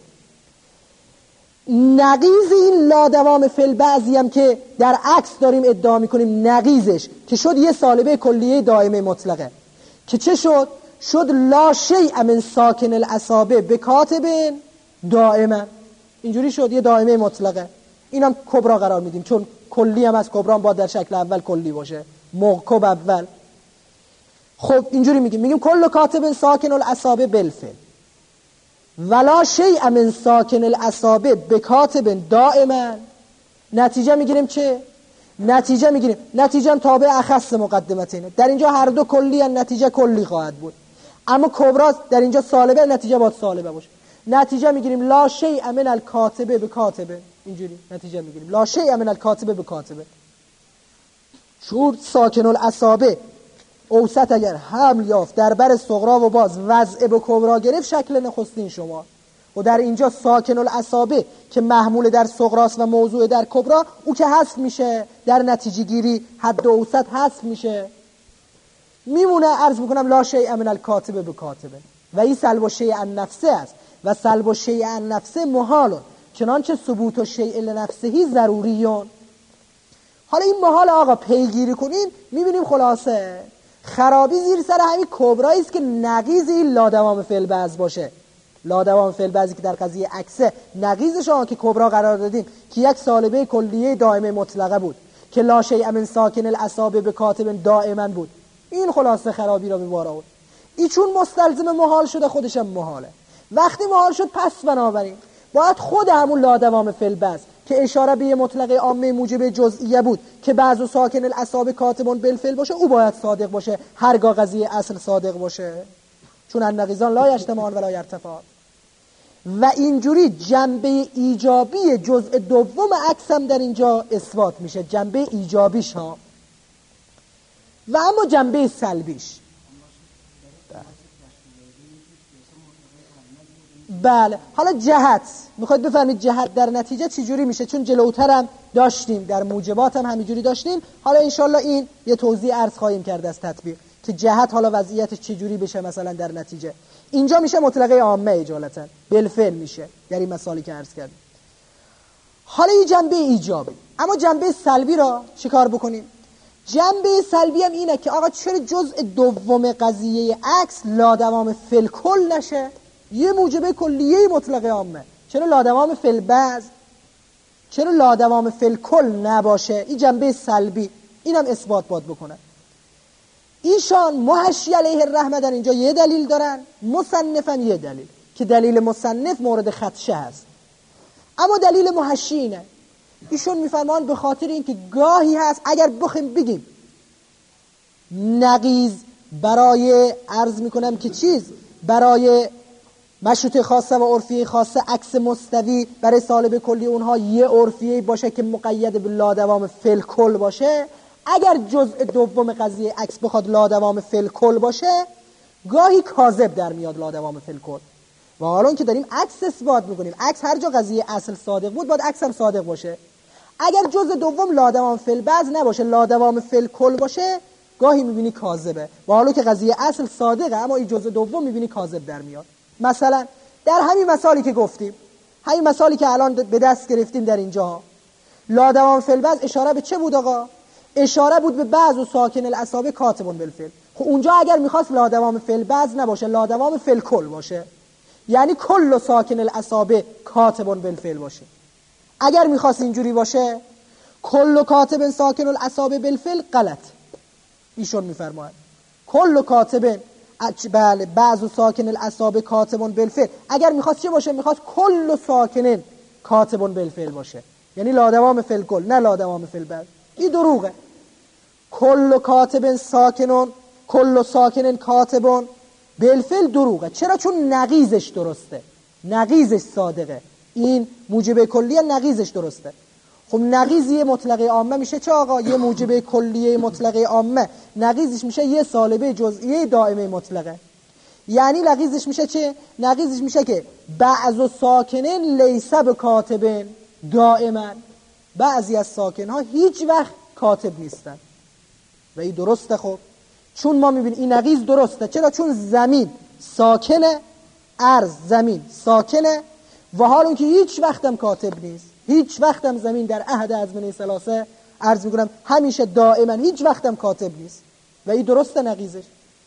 نقیض این لادوام فی البعضی هم که در عکس داریم ادعا میکنیم نقیضش که شد یه سالبه کلیه دائمه مطلقه که چه شد؟ شد لا شیء من ساکن الاعصاب بکاتب دائما، اینجوری شد یه دائمه مطلقه. اینم کبرا قرار میدیم چون کلی هم از کبرا باید در شکل اول کلی باشه، موقب اول. خب اینجوری میگیم کل کاتب ساکن الاعصاب بالفعل ولا شیء من ساکن الاعصاب بکاتب دائما. نتیجه میگیریم چه؟ نتیجه هم تابع اخص مقدمتینه. در اینجا هر دو کلی ان، نتیجه کلی خواهد بود، اما کبرا در اینجا سالبه، نتیجه باید سالبه باشه. نتیجه میگیریم لا شیء من الکاتب بکاتب، اینجوری نتیجه میگیریم لا شیء من الکاتب بکاتب. چون ساکن الاعصاب اوسط اگر حمل یافت در بر صغرا و باز وضع به کبرا گرفت شکل نخستین شما، و در اینجا ساکن الاعصاب که محمول در صغراست و موضوع در کبرا، او که حذف میشه در نتیجه گیری حد اوسط حذف میشه، میمونه عرض میکنم لا شیء من الکاتب بکاتب. و این سلب شیء عن نفسه است و سلب شیء عن نفسه محال، چنانچه ثبوت شیء لنفسه ضروریون. حالا این محال آقا پیگیری کنیم میبینیم خلاصه خرابی زیر سر همین کبرایی است که نقیض این لادوام فی البعض باشه. لادوام فی البعضی که در قضیه عکسه، نقیضش آن که کبرا قرار دادیم که یک سالبه کلیه دائمه مطلقه بود که لا شیء من ساکن الاعصاب بکاتب دائما بود. این خلاصه خرابی را به بار آورد. این چون مستلزم محال شده خودش هم محاله. وقتی محال شد پس بنابراین باید خود همون لادوام فی البعض که اشاره به یه مطلقه عامه موجب جزئیه بود که بعض و ساکن الاعصاب کاتبون بالفعل باشه، او باید صادق باشه هرگاه قضیه اصل صادق باشه، چون النقیضان لا یجتمعان ولا یرتفعان. و اینجوری جنبه ایجابی جزء دوم عکس هم در اینجا اثبات میشه، جنبه ایجابیش ها. و اما جنبه سلبیش، بله حالا جهت میخواید بفهمید جهت در نتیجه چجوری میشه، چون جلوترم داشتیم در موجبات هم همینجوری داشتیم. حالا انشالله این یه توضیح عرض خواهیم کرد از تطبیق که جهت حالا وضعیتش چجوری بشه مثلا در نتیجه. اینجا میشه مطلقه عامه اجالتا بالفعل میشه در این مسائلی که عرض کردیم. حالا این جنبه ایجابی. اما جنبه سلبی را چیکار بکنیم؟ جنبه سلبی هم اینه که آقا چرا جزء دوم قضیه عکس لادوام فی الکل نشه؟ یه موجبه کلیه مطلقه عامه، چرا لادوام فی البعض، چرا لادوام فی الکل نباشه؟ این جنبه سلبی، اینم اثبات باید بکنه. ایشان محشی علیه الرحمه در اینجا یه دلیل دارن، مصنفن یه دلیل که دلیل مصنف مورد خدشه هست. اما دلیل محشی اینه، ایشون میفرمان به خاطر اینکه گاهی هست اگر بخیم بگیم نقیض برای عرض میکنم که چیز برای مشروطه خاصه و عرفیه خاصه عکس مستوی برای سالب کلی اونها یه عرفیه باشه که مقید به لادوام فی الکل باشه، اگر جزء دوم قضیه عکس بخواد لادوام فی الکل باشه گاهی کاذب در میاد لادوام فی الکل. و حالا که داریم عکس اثبات میکنیم، عکس هر جا قضیه اصل صادق بود باید عکس هم صادق باشه. اگر جزء دوم لادوام فی البعض نباشه لادوام فی الکل باشه گاهی میبینی کاذبه. و حالا که قضیه اصل صادقه اما این جزء دوم میبینی کاذب در میاد. مثلا در همین مثالی که گفتیم، همین مثالی که الان به دست گرفتیم در اینجا، لادوام فی البعض اشاره به چه بود آقا؟ اشاره بود به بعض و ساکن الاعصاب کاتبون بالفعل. خب اونجا اگر میخواست لادوام فی البعض نباشه لادوام فی الکل باشه، یعنی کل و ساکن الاعصاب کاتبون بالفعل باشه. اگر میخواست اینجوری باشه کل و کاتب ساکن الاعصاب بالفعل غلط. ایشون میفرماید کل و کاتب بله بعض و ساکن الاعصاب کاتبون بالفعل، اگر میخواست چه باشه؟ میخواست کل و ساکن کاتبون بالفعل باشه، یعنی لادوام فی الکل نه لادوام فی البعض. این دروغه. کل و کاتب ساکنون کل و ساکن کاتبون بالفعل دروغه. چرا؟ چون نقیضش درسته، نقیضش صادقه. این موجب کلیه نقیضش درسته. خب نقیضی مطلقه عامه میشه چه آقا؟ یه موجب کلیه مطلقه عامه نقیضش میشه یه سالبه جزئیه دائمه مطلقه. یعنی نقیضش میشه چه؟ نقیضش میشه که بعض و ساکنین لیس بکاتبین دائما، بعضی از ساکنها هیچ وقت کاتب نیستن. و این درسته. خب چون ما میبینیم این نقیض درسته. چرا؟ چون زمین ساکنه، ارض زمین ساکنه و حال اون که هیچ وقتم کاتب نیست، هیچ وقتم زمین در عهد ازمنه ثلاثه عرض میکنم همیشه دائما هیچ وقتم کاتب نیست. و این درسته نقیضش.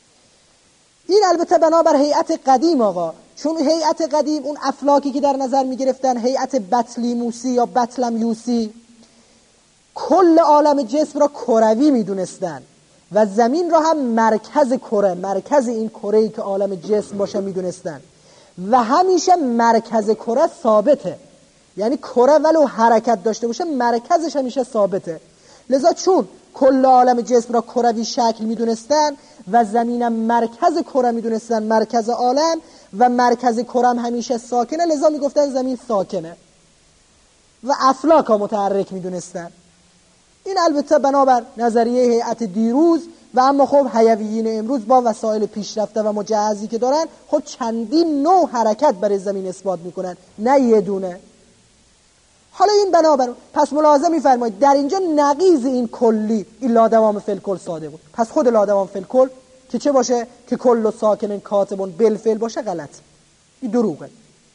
این البته بنابر هیئت قدیم آقا، چون هیئت قدیم اون افلاکی که در نظر میگرفتن هیئت بطلیموسی یا بطلمیوسی کل عالم جسم را کروی میدونستن و زمین را هم مرکز کره، مرکز این کره‌ای که عالم جسم باشه میدونستن و همیشه مرکز کره ثابته. یعنی کره ولو حرکت داشته باشه مرکزش همیشه ثابته. لذا چون کل عالم جسم را کروی شکل میدونستن و زمینم مرکز کره میدونستن، مرکز عالم و مرکز کره همیشه ساکنه، لذا میگفتن زمین ساکنه و افلاک ها متحرک میدونستن. این البته بنابر نظریه هیئت دیروز و اما خب حیویین امروز با وسایل پیشرفته و مجهزی که دارن خب چندین نوع حرکت برای زمین اثبات میکنن نه یه دونه. حالا این بنابر پس ملاحظه میفرمایید در اینجا نقیض این کلی این لادوام فی الکل صادق بود. پس خود لادوام فی الکل که چه باشه؟ که کل و ساکنن کاتبون بالفعل باشه غلط. این دروغه.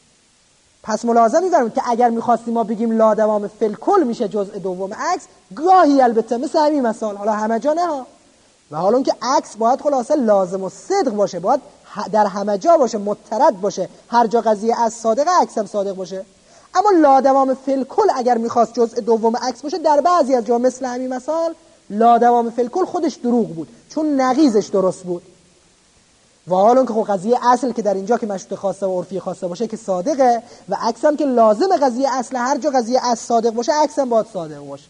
پس ملاحظه می‌فرمایید که اگر می‌خواستیم ما بگیم لادوام فی الکل میشه جزء دوم عکس، گاهی البته مثل همین مثال، حالا همه جا نه ها، و حالا اون که عکس باید خلاصه لازم و صدق باشه، باید در همه جا باشه، مضطرد باشه، هر جا قضیه از صادقه عکس هم صادق باشه. اما لادوام فی الکل اگر می‌خواست جزء دوم عکس باشه در بعضی از جا مثل همین مثال لادوام فی الکل خودش دروغ بود چون نقیضش درست بود. و حالا که خب قضیه اصل که در اینجا که مشروط خاصه و عرفی خاصه باشه که صادقه و عکس هم که لازم قضیه اصل، هر جا قضیه اصل صادق باشه عکس هم باید صادق باشه.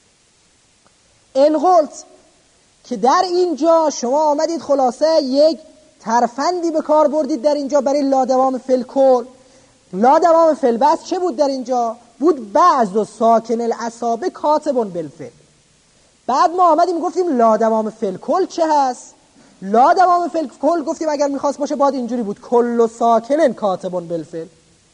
القلت که در اینجا شما آمدید خلاصه یک ترفندی به کار بردید در اینجا برای لادوام فلکل. لادوام فلبس چه بود در اینجا؟ بود بعض و ساکن الاصابع کاتبون بالفعل. بعد ما آمدیم گفتیم لادوام فلکل چه هست؟ لادوام فلکل گفتیم اگر میخواست باشه باید اینجوری بود کل و ساکنن کاتبون بالفعل.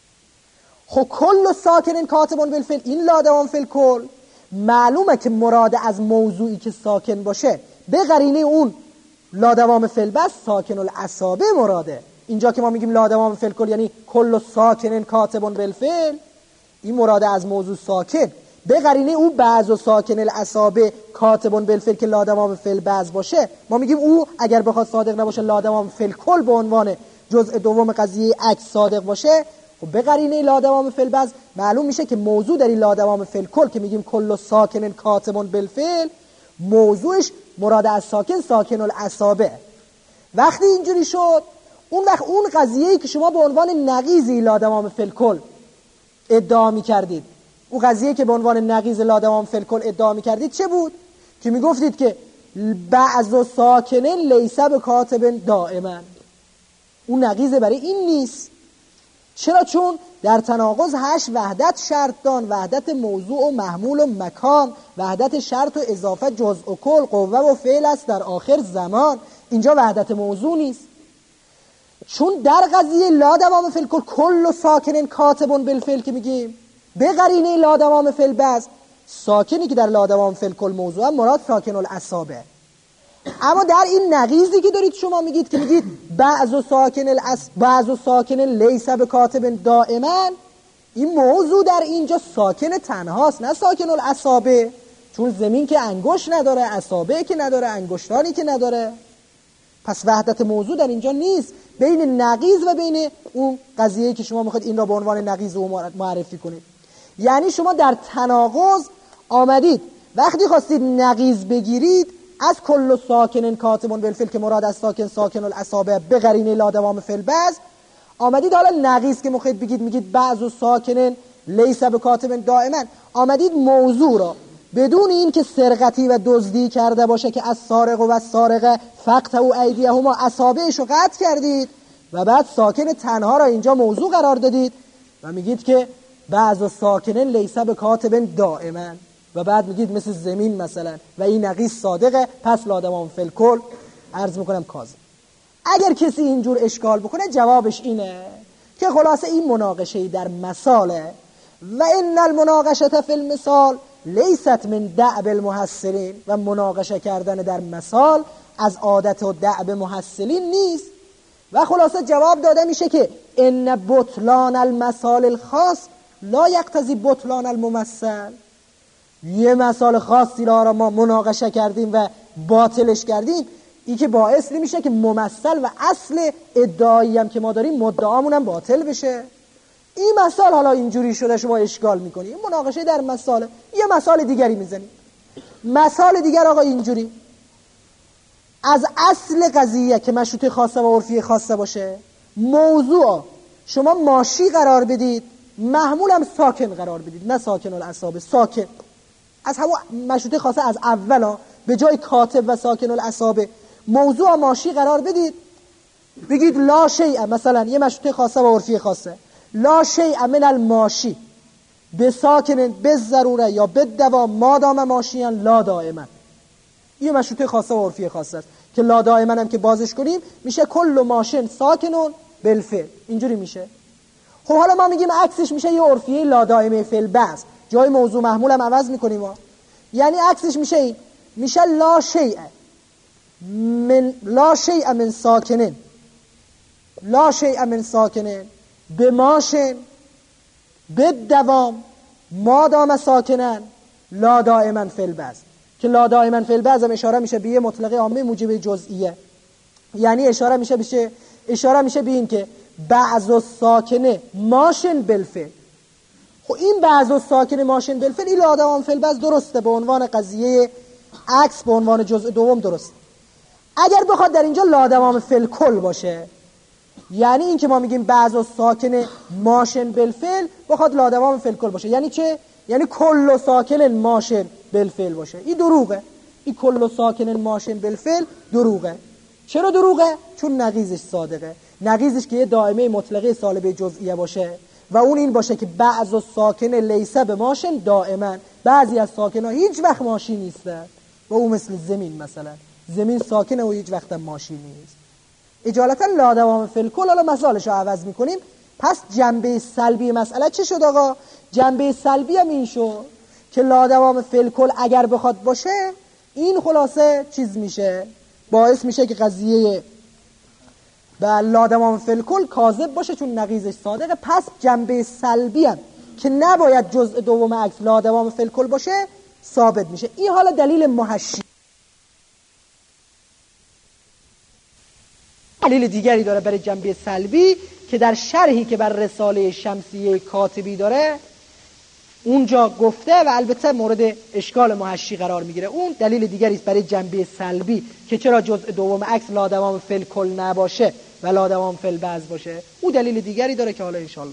خب کل و ساکنن کاتبون بالفعل این لادوام فلکل معلومه که مراد از موضوعی که ساکن باشه به قرینه اون لادوام فلبس ساکن الاصابع مراده. اینجا که ما میگیم لادوام فلکل یعنی کل و ساکنن کاتبون بالفعل، این مراد از موضوع ساکن به قرینه او بعض و ساکن الاصابع کاتبون بالفعل که لادوام فلبس باشه، ما میگیم او اگر بخواد صادق نباشه لادوام فلکل به عنوان جزء دوم قضیه عکس صادق باشه. و به قرینه لادوام فلبس معلوم میشه که موضوع در این لادوام فلکل که میگیم کل و ساکن کاتبون بالفعل موضوعش مراد از ساکن ساکن الاصابع. وقتی اینجوری شد اون وقت اون قضیه‌ای که شما به عنوان نقیضی لادوام فلکل ادعا می‌کردید، اون قضیه‌ای که به عنوان نقیض لادوام فلکل ادعا می‌کردید چه بود؟ که میگفتید که بعض و ساکن لیس بکاتب دائما. اون نقیض برای این نیست. چرا؟ چون در تناقض 8 وحدت شرط دان، وحدت موضوع و محمول و مکان، وحدت شرط و اضافه جزء و کل، قوه و فعل است در آخر زمان. اینجا وحدت موضوع نیست. چون در قضیه لادوام فلکل کل و ساکنن کاتبون بالفعل که میگیم به قرینه لادوام فلبس ساکنی که در لادوام فلکل موضوع هم مراد ساکن الاصابع. اما در این نقیضی که دارید شما میگید که میگید بعض و ساکن لیس بکاتب دائما، این موضوع در اینجا ساکن تنهاست نه ساکن الاصابع. چون زمین که انگشت نداره، اصابع که نداره، انگشتانی که نداره، پس وحدت موضوع در اینجا نیست بین نقیض و بین اون قضیه‌ای که شما میخواید این را به عنوان نقیض معرفی کنید. یعنی شما در تناقض آمدید وقتی خواستید نقیض بگیرید از کل ساکنن کاتبون بالفعل که مراد از ساکن ساکن الاصابع به قرینه لادوام فلبس آمدید حالا نقیض که میخواید بگید میگید بعض و ساکنن لیس بکاتب دائما، آمدید موضوع را بدون این که سرقتی و دزدی کرده باشه که از سارق و سارقه فقطعوا ایدیهما اصابعش رو قطع کردید و بعد ساکن تنها را اینجا موضوع قرار دادید و میگید که بعض و ساکنن لیس بکاتب دائما و بعد میگید مثل زمین مثلا و این نقیض صادقه پس لادوام فلکل عرض میکنم کاذب. اگر کسی اینجور اشکال بکنه جوابش اینه که خلاصه این مناقشه در مثاله و ان المناقشه فی المثال لیست من دعب المحصلین، و مناقشه کردن در مثال از عادت و دعب محصلین نیست. و خلاصه جواب داده میشه که ان بطلان المثال الخاص لا یقتضی بطلان الممثل. یه مثال خاصی را ما مناقشه کردیم و باطلش کردیم، این که باعث نمیشه که ممثل و اصل ادعایی هم که ما داریم مدعامون هم باطل بشه. این مثال حالا اینجوری شده شما اشکال میکنی، این مناقشه در مثاله. یه مثال دیگری میزنی، مثال دیگر آقا اینجوری از اصل قضیه که مشروط خاصه و عرفی خاصه باشه موضوع شما ماشی قرار بدید، محمول هم ساکن قرار بدید، نه ساکن الاصابع، ساکن از همون مشروط خاصه از اولا به جای کاتب و ساکن الاصابع موضوع ماشی قرار بدید، بگید لا شیء، مثلا یه مشروط خاصه و عرفی خاصه، لا شیء من الماشی بساکن بالضروره یا بالدوام ما دام ماشیان لا دائما. این مشروط خاصه و عرفی خاصه است که لا دائما هم که بازش کنیم میشه کل ماشین ساکنون بالفعل، اینجوری میشه. خب حالا ما میگیم عکسش میشه یه عرفیه لا دائمه فعل بس، جای موضوع محمول هم عوض میکنیم یعنی عکسش میشه این، میشه لا شیء من ساکنن، لا شیء من ساکنن به ماشن به دوام ما دام ساکنن لا دائما فی البعض، که لا دائما فی البعض هم اشاره میشه به یه مطلقه عامه موجب جزئیه، یعنی اشاره میشه به این که بعض و ساکنه ماشن بالفعل. خب این بعض و ساکنه ماشن بالفعل این لا دائما فی البعض درسته به عنوان قضیه عکس، به عنوان جزء دوم درست. اگر بخواد در اینجا لادوام فعل کل باشه، یعنی این که ما میگیم بعض و ساکن ماشن بالفعل بخواد لادوام فعل کل باشه، یعنی چه؟ یعنی کل و ساکن ماشن بالفعل باشه. این دروغه. این کل و ساکن ماشن بالفعل دروغه. چرا دروغه؟ چون نقیضش صادقه. نقیضش که یه دائمه مطلقه سالبه جزئیه باشه و اون این باشه که بعض و ساکن لیسه به ماشن دائما، بعضی از ساکن ها هیچ وقت ماشی نیستن و اون مثل زمین، مثلا زمین ساکنه و هیچ وقت ماشی نیست. اجالتا لادوام فعل کل. حالا مثالش رو عوض میکنیم. پس جنبه سلبی مسئله چه شد آقا؟ جنبه سلبی هم این شد که لادوام فعل کل اگر بخواد باشه، این خلاصه چیز میشه، باعث میشه که قضیه به لادوام فعل کل کاذب باشه چون نقیضش صادقه. پس جنبه سلبی هم که نباید جزء دوم عکس لادوام فعل کل باشه ثابت میشه. این حالا دلیل محشی. دلیل دیگری داره برای جنبه سلبی که در شرحی که بر رساله شمسیه کاتبی داره اونجا گفته و البته مورد اشکال محشی قرار میگیره. اون دلیل دیگری است برای جنبه سلبی که چرا جزء دوم عکس لادوام فعل کل نباشه و لادوام فعل بعض باشه. اون دلیل دیگری داره که حالا انشالله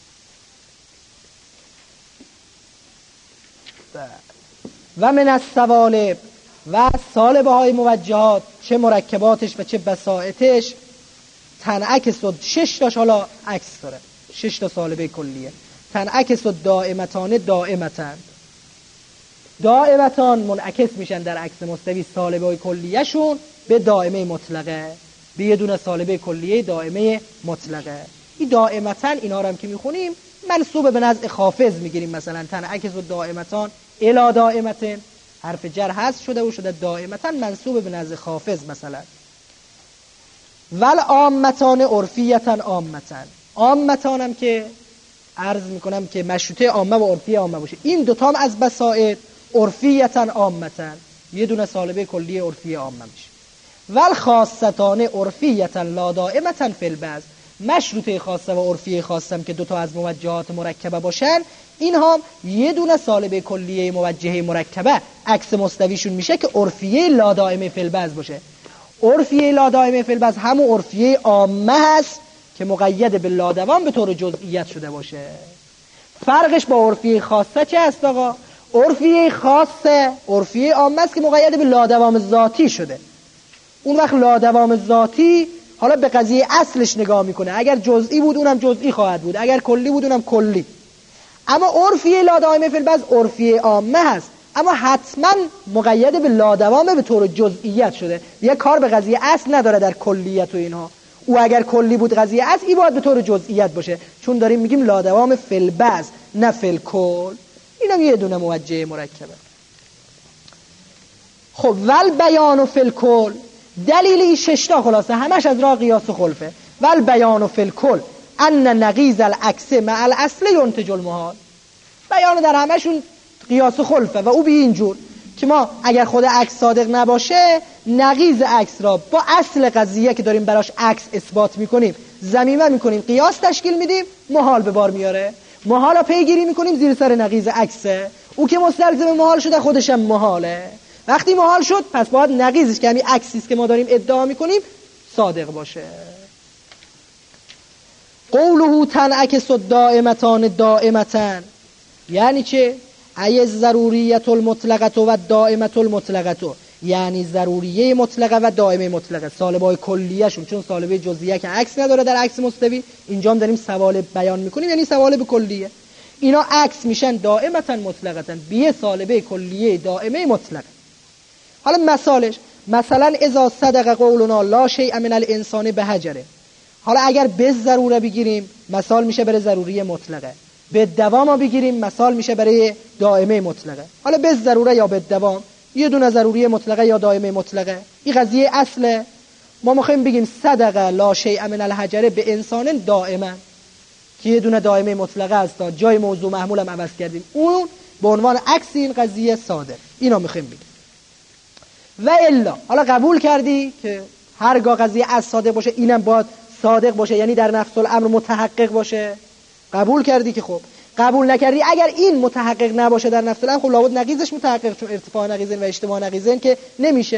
و من السوالب و سالبه های موجهات، چه مرکباتش و چه بساطش، تنعکس و 6 تاش حالا عکس داره، 6 تا سالبه کلیه. تنعکس و دائمتان دائمتان، دائمتان منعکس میشن در عکس مستوی سالبه های کلیهشون به دائمه مطلقه، به یه دونه سالبه کلیه دائمه مطلقه. این دائمتان اینا رو هم که میخونیم منصوب به نزع خافض میگیریم. مثلا تنعکس و دائمتان الی دائمتن، حرف جر حذف شده و شده دائمتن منصوب به نزد خافض مثلا. ول عامتان عرفیتن عامتن، عامتان هم که عرض میکنم که مشروطه عامه و عرفی عامه باشه. این دوتا هم از بساط عرفیتن عامتن، یه دونه سالبه کلی عرفی عامه میشه. ول خاصتان عرفیتن لا دائمتن فی البعض، مشروطه خاصه و عرفی خاصه هم که دوتا از موجهات مرکبه باشن، این هم یه دونه سالبه کلیه موجهه مرکبه عکس مستویشون میشه که عرفیه لا دائمه فی البعض باشه. عرفیه لا دائمه فی البعض همون عرفیه عامه هست که مقید به لادوام به طور جزئیت شده باشه. فرقش با عرفیه خاصه چه هست آقا؟ عرفیه خاصه عرفیه عامه است که مقید به لادوام ذاتی شده. اون وقت لادوام ذاتی حالا به قضیه اصلش نگاه میکنه، اگر جزئی بود اونم جزئی خواهد بود، اگر کلی بود اونم کلی. اما عرفیه لا دائمه فی البعض عرفیه عامه هست اما حتما مقید به لادوام به طور جزئیت شده، یه کار به قضیه اصل نداره در کلیت و اینها. او اگر کلی بود قضیه اصل، این باید به طور جزئیت باشه، چون داریم میگیم لادوام فی البعض نه فی الکل. اینم یه دونه موجه مرکبه. خب ول بیان فی الکل، دلیل این 6 تا خلاصه همش از راه قیاس و خلفه. ول بیان فی الکل ان نقیض العکس مع الاصل ينتج المحال. بیان در همشون قیاس و خلفه و او به اینجور که ما اگر خود عکس صادق نباشه، نقیض عکس را با اصل قضیه که داریم براش عکس اثبات میکنیم ضمیمه میکنیم، قیاس تشکیل میدیم، محال به بار میاره. محال را پیگیری میکنیم زیر سر نقیض عکسه، او که مستلزم محال شده خودش هم محاله. وقتی محال شد پس باید نقیضش که همین عکسی است که ما داریم ادعا میکنیم صادق باشه. قوله تنعکس الدائمتان دائمتان یعنی چه؟ ای ضروریت المطلقه و دائمت المطلقه، یعنی ضروریه مطلقه و دائمه مطلقه، سالبای کلیه‌شون، چون سالبه جزئیه که عکس نداره در عکس مستوی، اینجا هم داریم سوالب بیان میکنیم یعنی سوالب کلیه، اینا عکس میشن دائمتا مطلقتا بیه سالبه کلیه دائمه مطلقه. حالا مثالش، مثلا اذا صدق قولنا لا شیء من الانسان بحجره، حالا اگر به ضروره بگیریم مثال میشه برای ضروری مطلقه، به دوام بگیریم مثال میشه برای دائمه مطلقه. حالا به ضروره یا به دوام، یه دونه ضروری مطلقه یا دائمه مطلقه، این قضیه اصله. ما میخوایم بگیم صدق لا شیء من الحجره به انسان دائما که یه دونه دائمه مطلقه است، جای موضوع محمول هم عوض کردیم، اون به عنوان عکس این قضیه صادق، اینا میخوایم بگیم. و الا حالا قبول کردی که هرگاه قضیه از صادق باشه اینم باید صادق باشه، یعنی در نفس الامر متحقق باشه. قبول کردی که خب. قبول نکردی اگر این متحقق نباشه در نفس الامر، خب لابد نقیضش متحقق، چون ارتفاع نقیضین و اجتماع نقیضین که نمیشه.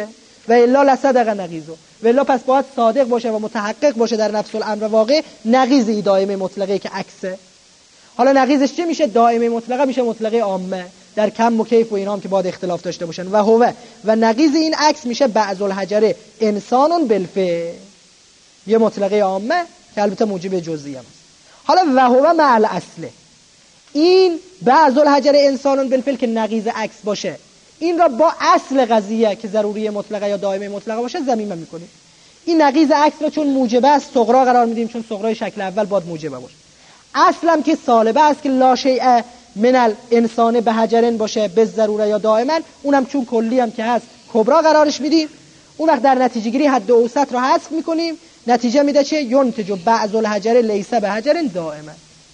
و الا لصدق نقیضو، و الا پس باید صادق باشه و متحقق باشه در نفس الامر واقع نقیض ای دائمه مطلقه که عکسه. حالا نقیضش چه میشه؟ دائمه مطلقه میشه مطلقه عامه در کم و کیف و اینام که باید اختلاف داشته باشن. و هو و نقیض این عکس میشه بعض الحجره انسان بالفعل، یه مطلقه عامه که البته موجب جزئی هم است. حالا و هو مع الاصل، این بعض الحجره انسان بالفعل که نقیض عکس باشه، این را با اصل قضیه که ضروری مطلقه یا دائمه مطلقه باشه ضمیمه میکنیم. این نقیض عکس را چون موجبه است صغرا قرار میدیم، چون صغرای شکل اول باید موجبه باشه. اصلم که سالبه است که لا شیء من الانسان به حجرن باشه به ضروره یا دائما، اونم چون کلی هم که هست کبرا قرارش میدیم. اون وقت در نتیجه گیری حد اوسط را حذف میکنیم، نتیجه میده چه؟ ینتج بعض الحجر لیس به حجر دائما.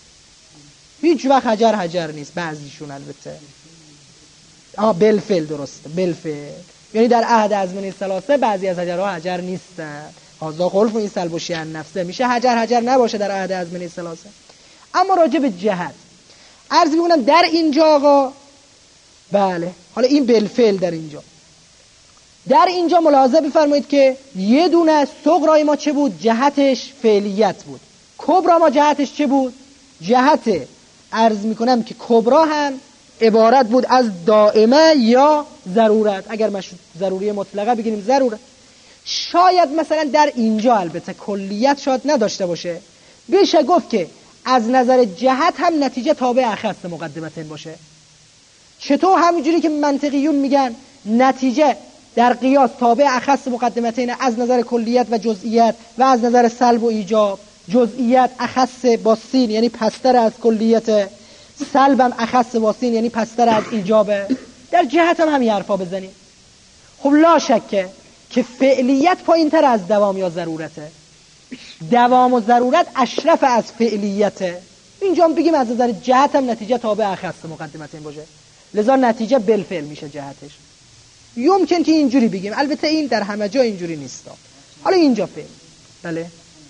هیچ وقت حجر نیست، بعضیشون البته بالفعل، درسته بالفعل، یعنی در عهد ازمنه ثلاثه بعضی از حجرها حجر نیستن. هذا خلف این سلبشی عن نفسه، میشه حجر نباشه در عهد ازمنه ثلاثه. اما راجع به جهت عرض می‌کنم در اینجا آقا، بله حالا این بالفعل در اینجا ملاحظه بفرمایید که یه دونه صغرای ما چه بود؟ جهتش فعلیت بود. کبرا ما جهتش چه بود؟ جهت عرض میکنم که کبرا هم عبارت بود از دائمه یا ضرورت. اگر ضروری مطلقه بگیریم ضرورت. شاید مثلا در اینجا البته کلیت شاید نداشته باشه، بشه گفت که از نظر جهت هم نتیجه تابع اخص مقدمتین باشه. چطور؟ همینجوری که منطقیون میگن نتیجه در قیاس تابع اخص مقدمتین از نظر کلیت و جزئیت و از نظر سلب و ایجاب. جزئیت اخص با سین یعنی پستر از کلیت، سلبم اخص با سین یعنی پستر از ایجابه. در جهت هم همین حرفا بزنیم. خب لا شکه که فعلیت پایین‌تر از دوام یا ضرورته، دوام و ضرورت اشرف از فعلیته. اینجا هم بگیم از نظر جهت هم نتیجه تابع اخص مقدمتین باشه، لذا نتیجه بالفعل میشه جهتش. یمکن که اینجوری بگیم، البته این در همه جا اینجوری نیست. حالا اینجا فعل، بله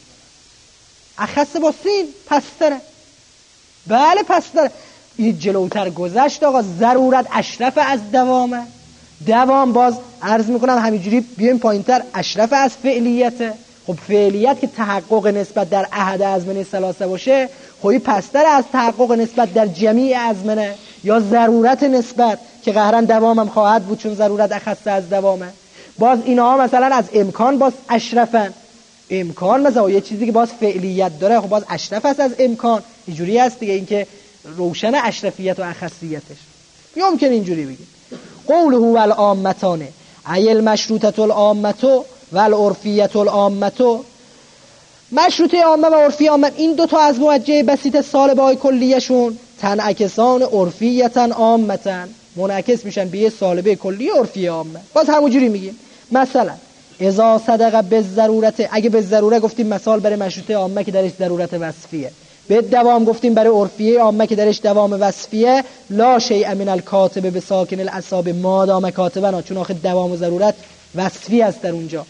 اخص با سین پستره، بله پستره. این جلوتر گذشت آقا، ضرورت اشرف از دوامه، دوام باز عرض میکنم همینجوری بیایم پایینتر اشرف از فعلیته. خب فعلیت که تحقق نسبت در احد ازمنه ثلاثه باشه، خب پستر از تحقق نسبت در جمیع ازمنه، یا ضرورت نسبت که قهرن دوام هم خواهد بود چون ضرورت اخص از دوامه. باز اینا ها مثلا از امکان باز اشرفن، امکان مثلا یه چیزی که باز فعلیت داره خب باز اشرف است از امکان. اینجوری هست دیگه، این که روشن اشرفیت و اخصیتش. ممکن اینجوری بگیم قوله و العامتان ای المشروطه العامه و العرفیه العامه. مشروطه عامه و عرفی عامه این دو تا از موجه بسیط سالبه های کلیشون تنعکسان عرفیتن عامتن، منعکس میشن به یه سالبه کلی عرفی عامه. باز همونجوری میگیم مثلا اذا صدق به ضرورت، اگه به ضرورت گفتیم مثال برای مشروطه عامه که درش ضرورت وصفیه، به دوام گفتیم برای عرفیه عامه که درش دوام وصفیه. لا شیء من الکاتب به ساکن الاعصاب مادام کاتبنا، چون آخه دوام و ضرورت وصفی است در اونجا.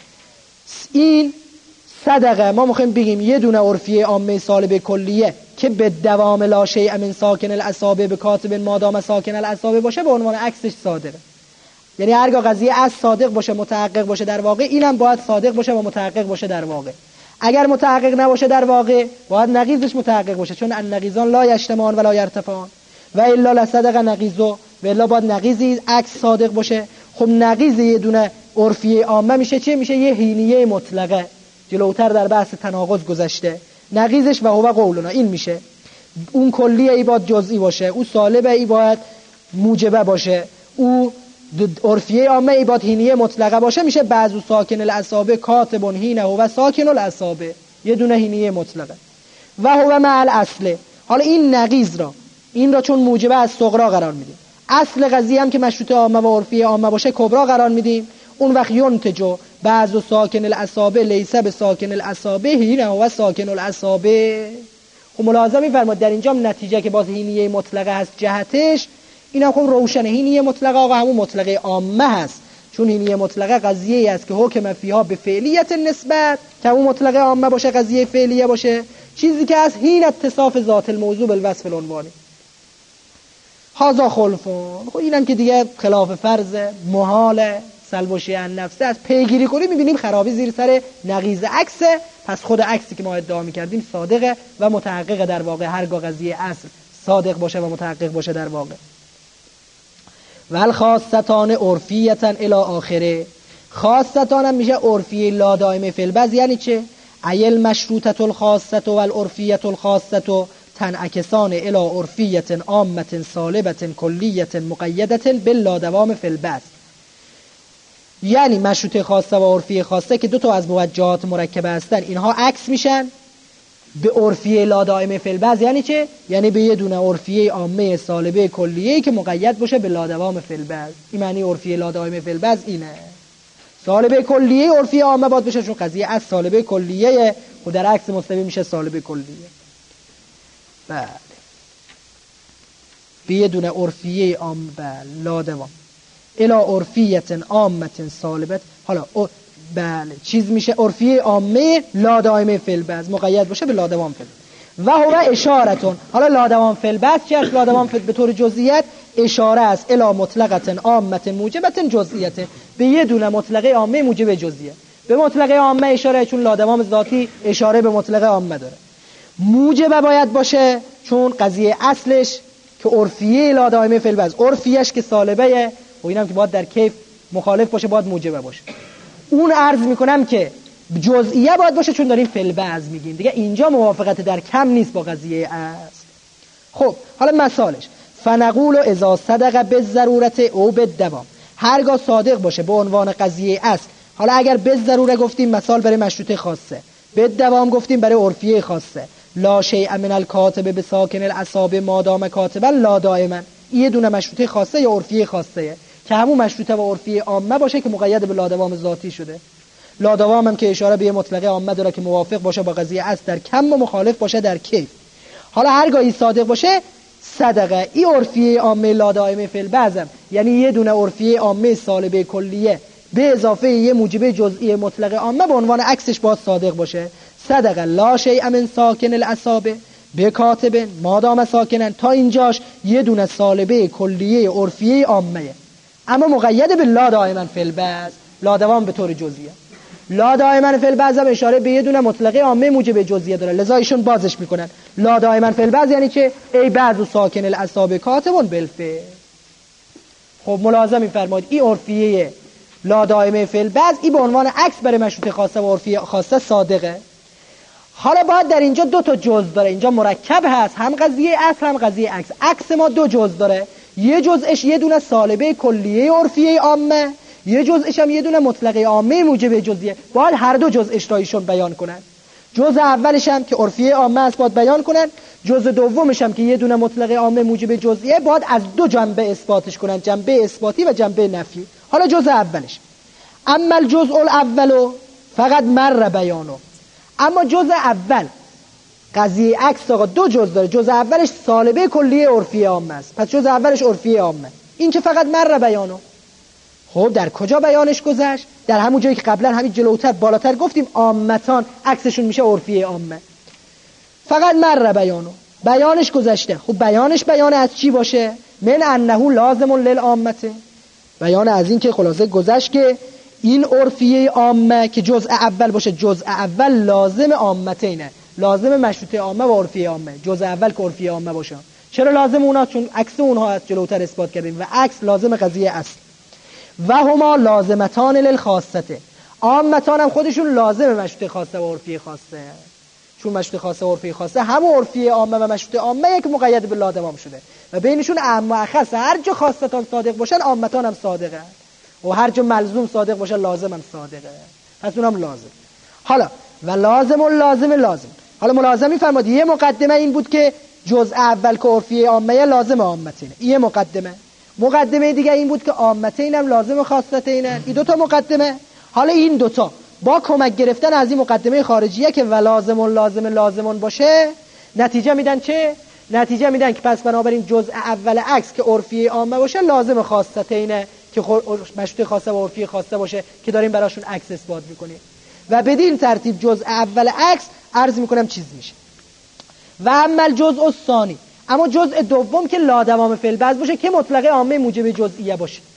این صدقه ما میخوایم بگیم یه دونه عرفیه عامه سالبه کلیه که به دوام لا شیء من ساکن الاعصاب به کاتب مادام ساکن الاعصاب باشه، به عنوان عکسش صادره. یعنی هرگاه قضیه از صادق باشه متحقق باشه در واقع، اینم باید صادق باشه و متحقق باشه در واقع. اگر متحقق نباشه در واقع باید نقیضش متحقق باشه، چون النقیضان لا یجتمعان ولا یرتفعان و الا لصدق نقیضو، و الا باید نقیضی عکس صادق باشه. خب نقیض یه دونه عرفیه عامه میشه چه؟ میشه یه حینیه مطلقه. جلوتر در بحث تناقض گذشته نقیضش و هو قولنا این میشه اون کلیه ای باید جزئی باشه، او سالبه ای باید موجبه باشه، او عرفیه عامه ای باید حینیه مطلقه باشه، میشه بعضو ساکن الاعصاب کاتبون حینه و ساکن الاعصاب، یه دونه حینیه مطلقه. و هو مع الاصل. حالا این نقیض را، این را چون موجبه از صغرا قرار میدیم، اصل قضیه هم که مشروطه عامه و عرفیه عامه باشه کبرا قرار میدیم. اون وقت ینتجو بعضو ساکن الاعصاب لیس به ساکن الاعصاب حینه و ساکن الاعصاب. خب ملاحظه می‌فرمایید در اینجا نتیجه که باز حینیه مطلقه هست جهتش، اینا خب روشنه. حینیه مطلقه آقا همون مطلقه عامه هست، چون حینیه مطلقه قضیه است که حکم فیها به فعلیت نسبت، که همون مطلقه عامه باشه قضیه فعلیه باشه، چیزی که از حین اتصاف ذات الموضوع بالوصف العنوانی. هذا خلفون. خب اینم که دیگه خلاف فرض محال سلبشی ان نفسه از پیگیری کنی میبینیم خرابی زیر سر نقیض عکسه. پس خود عکسی که ما ادعا میکردیم صادقه و متحققه در واقع، هرگاه قضیه اصل صادق باشه و متحقق باشه در واقع. والخاصتان عرفیتن الی آخره. خاصتان هم میشه عرفی لا دائمه فی البعض. یعنی چه؟ ایل مشروطه الخاصه و العرفیه الخاصه تنعکسان الی عرفیه عامه سالبه کلیه مقیده باللا دوام فی البعض. یعنی مشروطه خاصه و عرفی خاصه که دو تا از موجهات مرکبه هستن، اینها عکس میشن به عرفیه لا دائمه فی البعض. یعنی چه؟ یعنی به یه دونه عرفیه عامه سالبه کلیه‌ای که مقید باشه به لا دوام فی البعض. این معنی عرفیه لا دائمه فی البعض اینه. سالبه کلیه عرفیه عامه باید بشه، چون قضیه از سالبه کلیه و در عکس مستوی میشه سالبه کلیه. بله، به یه دونه عرفیه عامه لا دوام الی عرفیه عامه سالبه. حالا بله چیز میشه عرفیه عامه لا دائمه فی البعض مقید باشه به لا دوام فی البعض. و هو اشارتون. حالا لا دوام فی البعض چی است؟ لا دوام به طور جزئیات اشاره است الی مطلقه عامه موجبه جزئیه، به یه دونه مطلقه عامه موجب جزئیه. به مطلقه عامه اشاره چون لا دوام ذاتی اشاره به مطلقه عامه داره. موجبه باید باشه چون قضیه اصلش که عرفیه لا دائمه فی البعض، عرفیش که سالبه و اینم که باید در کیف مخالف باشه، باید موجبه باشه. اون عرض میکنم که جزئیه باید باشه چون داریم فی البعض میگیم دیگه، اینجا موافقت در کم نیست با قضیه اصل. خب حالا مثالش فنقول اذا صدق بالضرورت او بالدوام. هرگاه صادق باشه به عنوان قضیه اصل. حالا اگر بالضروره گفتیم مثال برای مشروطه خاصه، بالدوام گفتیم برای عرفیه خاصه. لا شیء من الکاتب بساکن الاعصاب ما دام کاتبا لا دائما. یه دونه مشروطه خاصه یا عرفیه خاصه که همون مشروطه و عرفی عامه باشه که مقید به لا دوام ذاتی شده. لا دوام هم که اشاره به مطلقه عامه داره که موافق باشه با قضیه اصل در کم و مخالف باشه در کیف. حالا هرگاهی صادق باشه صدقه ای عرفیه عامه لا دائمه فی البعض، یعنی یه دونه عرفیه عامه سالبه کلیه به اضافه یه موجب جزئی مطلقه عامه به عنوان عکسش باید صادق باشه. صدقه لا شیء من ساکن الاعصاب بکاتب ما دام ساکنن. تا اینجاش یه دونه سالبه کلیه عرفیه عامه اما مقید به لا دائما فی البعض، لا دوام به طور جزئیه. لا دائما فی البعض هم اشاره به یه دونه مطلقه عامه موجب جزئیه داره، لذا ایشون بازش میکنن لا دائما فی البعض یعنی که ای بعض ساکن الاعصاب کاتب بالفعل. خب ملاحظه می‌فرمایید این عرفیه لا دائمه فی البعض این به عنوان عکس برای مشروطه خاصه و عرفیه خاصه صادقه. حالا باید در اینجا دو تا جزء داره، اینجا مرکب هست، هم قضیه اصل هم قضیه عکس. عکس ما دو جزء داره، یه جزءش یه دونه سالبه کلیه عرفیه عامه، یه جزءش هم یه دونه مطلقه عامه موجب جزئیه. باید هر دو جزءش را ایشون بیان کنن. جزء اولش هم که عرفیه عامه است باید بیان کنن، جزء دومش هم که یه دونه مطلقه عامه موجب جزئیه باید از دو جنبه اثباتش کنن، جنبه اثباتی و جنبه نفی. حالا جزء اولش اما الجزء الاول فقط مر بیانو. اما جزء اول قضیه عکس آقا دو جزء داره، جزء اولش سالبه کلیه عرفیه عامه است، پس جزء اولش عرفیه عامه، این که فقط مر بیانو. خب در کجا بیانش گذشت؟ در همون جایی که قبلا همین جلوتر بالاتر گفتیم عامتان عکسشون میشه عرفیه عامه. فقط مر بیانو بیانش گذشته. خب بیانش بیان از چی باشه؟ من انه لازم للعامه، بیان از این که خلاصه گذشت که این عرفیه عامه که جزء اول باشه، جزء اول لازم عامتینه، لازم مشروطه عامه و عرفیه عامه. جزء اول که عرفیه عامه باشه. چرا لازم اونها؟ چون عکس اونها از جلوتر اثبات کردیم و عکس لازم قضیه است. و هما لازمتان للخاصه، عامتان هم خودشون لازم مشروطه خاصه و عرفیه خاصه، چون مشروطه خاصه و عرفیه خاصه همون عرفیه عامه و مشروطه عامه که مقید به لا دوام شده و بینشون اعم و اخص. هر جا خاصتان صادق باشن عامتان هم صادقه و هر جا ملزوم صادق باشه لازم هم صادقه، پس اونم لازم. حالا و لازم. حالا ملازم میفرماد یه مقدمه این بود که جزء اول که عرفیه عامه لازم عامتینه، یه مقدمه دیگه این بود که عامتین هم لازم خاصتینه. این دوتا مقدمه. حالا این دوتا با کمک گرفتن از این مقدمه خارجیه که و لازمون باشه نتیجه میدن چه؟ نتیجه میدن که پس بنابراین جزء اول عکس که عرفیه عامه باشه لازم خاصتینه که مشروطه خاصه و عرفیه خاصه باشه که داریم براشون عکس اثبات میکنیم و بدین ترتیب جزء اول عکس عرض میکنم چیز میشه. و اما الجزء الثانی، اما جزء دوم که لا دوام فی البعض باشه که مطلقه عامه موجب جزئیه باشه،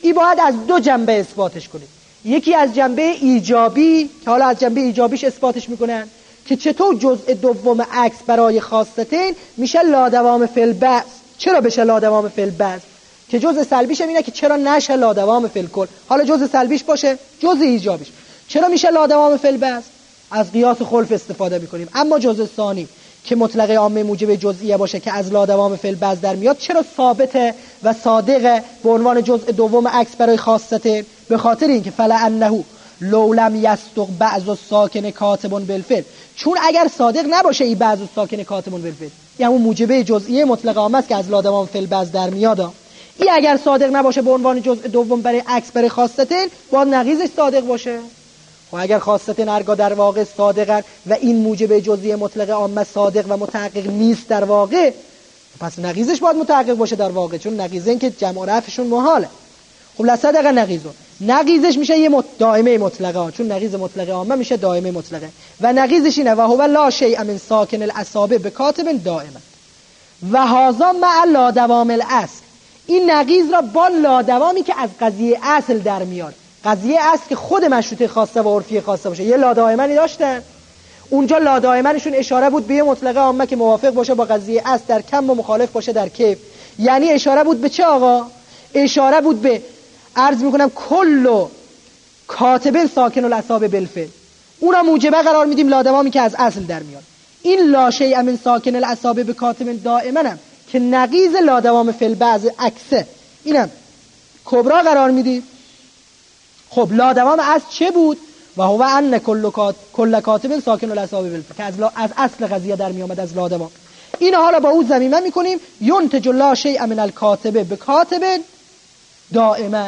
این باید از دو جنبه اثباتش کنید. یکی از جنبه ایجابی که حالا از جنبه ایجابیش اثباتش میکنن که چطور جزء دوم عکس برای خاصتین میشه لادوام فی البعض. چرا بشه لادوام فی البعض؟ که جزء سلبیش اینه که چرا نشه لادوام فی الکل. حالا جزء سلبیش باشه، جزء ایجابیش چرا میشه لادوام فی البعض؟ از قیاس خلف استفاده میکنیم. اما جزء ثانی که مطلق عامه موجب جزئیه باشه که از لادوام فی البعض در میاد، چرا ثابته و صادقه به عنوان جزء دوم عکس برای خاصتین؟ به خاطر اینکه فلانه لو لم یصدق بعض الساکن کاتب بالفعل، چون اگر صادق نباشه این بعض الساکن کاتب بالفعل، یعنی اون موجبه جزئیه مطلق عامه است که از لادوام فی البعض در میاد، این اگر صادق نباشه به عنوان جزء دوم برای عکس برای خاصتین، باید نقیضش صادق باشه. و اگر خاصتین هرگاه در واقع صادقن و این موجبه جزئیه مطلق عامه صادق و متحقق نیست در واقع، پس نقیضش باید متحقق باشه در واقع، چون نقیضین که جمع و رفعشون محاله. خب لصدق نقیضو، نقیضش میشه یه دائمه مطلقه، چون نقیض مطلق عامه میشه دائمه مطلقه و نقیضش اینه و هو لا شیء من ساکن الاصابع بکاتب دائما و هذا مع لادوام الاصل. این نقیض را با لادوامی که از قضیه اصل در میاد. قضیه اصل که خود مشروطه خاصه و عرفی خاصه باشه، یه لادائمنی داشتن، اونجا لادائمنشون اشاره بود به مطلقه عامه که موافق باشه با قضیه اصل در کم و مخالف باشه در کیف. یعنی اشاره بود به چه آقا؟ اشاره بود به عرض میکنم کل کاتب ساکن الاصابع بالفعل، اونا موجبه قرار میدیم لادوامی که از اصل در میاد. این لا شیء من ساکن الاصابع بکاتب دائما هم که نقیض لادوام فی البعض عکسه، اینم کبرا قرار میدیم. خب لادوام اصل چه بود؟ و هو ان کل کاتب ساکن الاصابع بالفعل، که از اصل قضیه در میامد از لادوام. این حالا با او ضمیمه میکنیم ینتج لا شیء من الکاتب بکاتب دائما.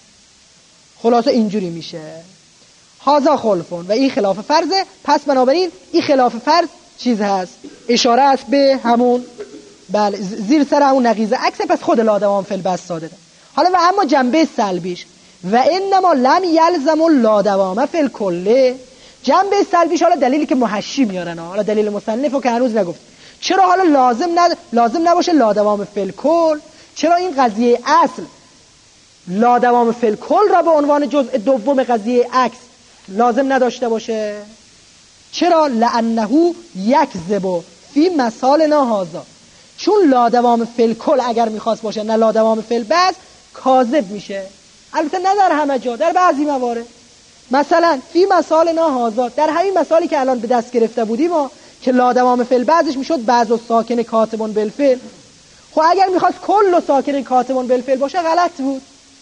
خلاصه اینجوری میشه هازا خلفون و این خلاف فرضه. پس بنابراین این خلاف فرض چیز هست، اشاره است به همون بله زیر سر همون نقیض عکس، پس خود لادوام فی البعض صادقه. حالا و اما جنبه سلبیش و انما لم یلزم لادوام فی الکل، جنبه سلبیش حالا دلیلی که محشی میارن، حالا دلیل مصنفو که هنوز نگفت. چرا حالا لازم نباشه لادوام فی الکل؟ چرا این قضیه اصل لادوام فی الکل را به عنوان جزء دوم قضیه عکس لازم نداشته باشه؟ چرا؟ لانه یکذب فی مثالنا هذا، چون لادوام فی الکل اگر میخواست باشه نه لادوام فی البعض کاذب میشه. البته نه در همه جا، در بعضی موارد. مثلا فی مثالنا هذا، در همین مثالی که الان به دست گرفته بودیم که لادوام فی البعضش میشد بعض الساکن کاتب بالفعل. خب اگر میخواست کل ساکن کاتب بالفعل باشه غلط بود.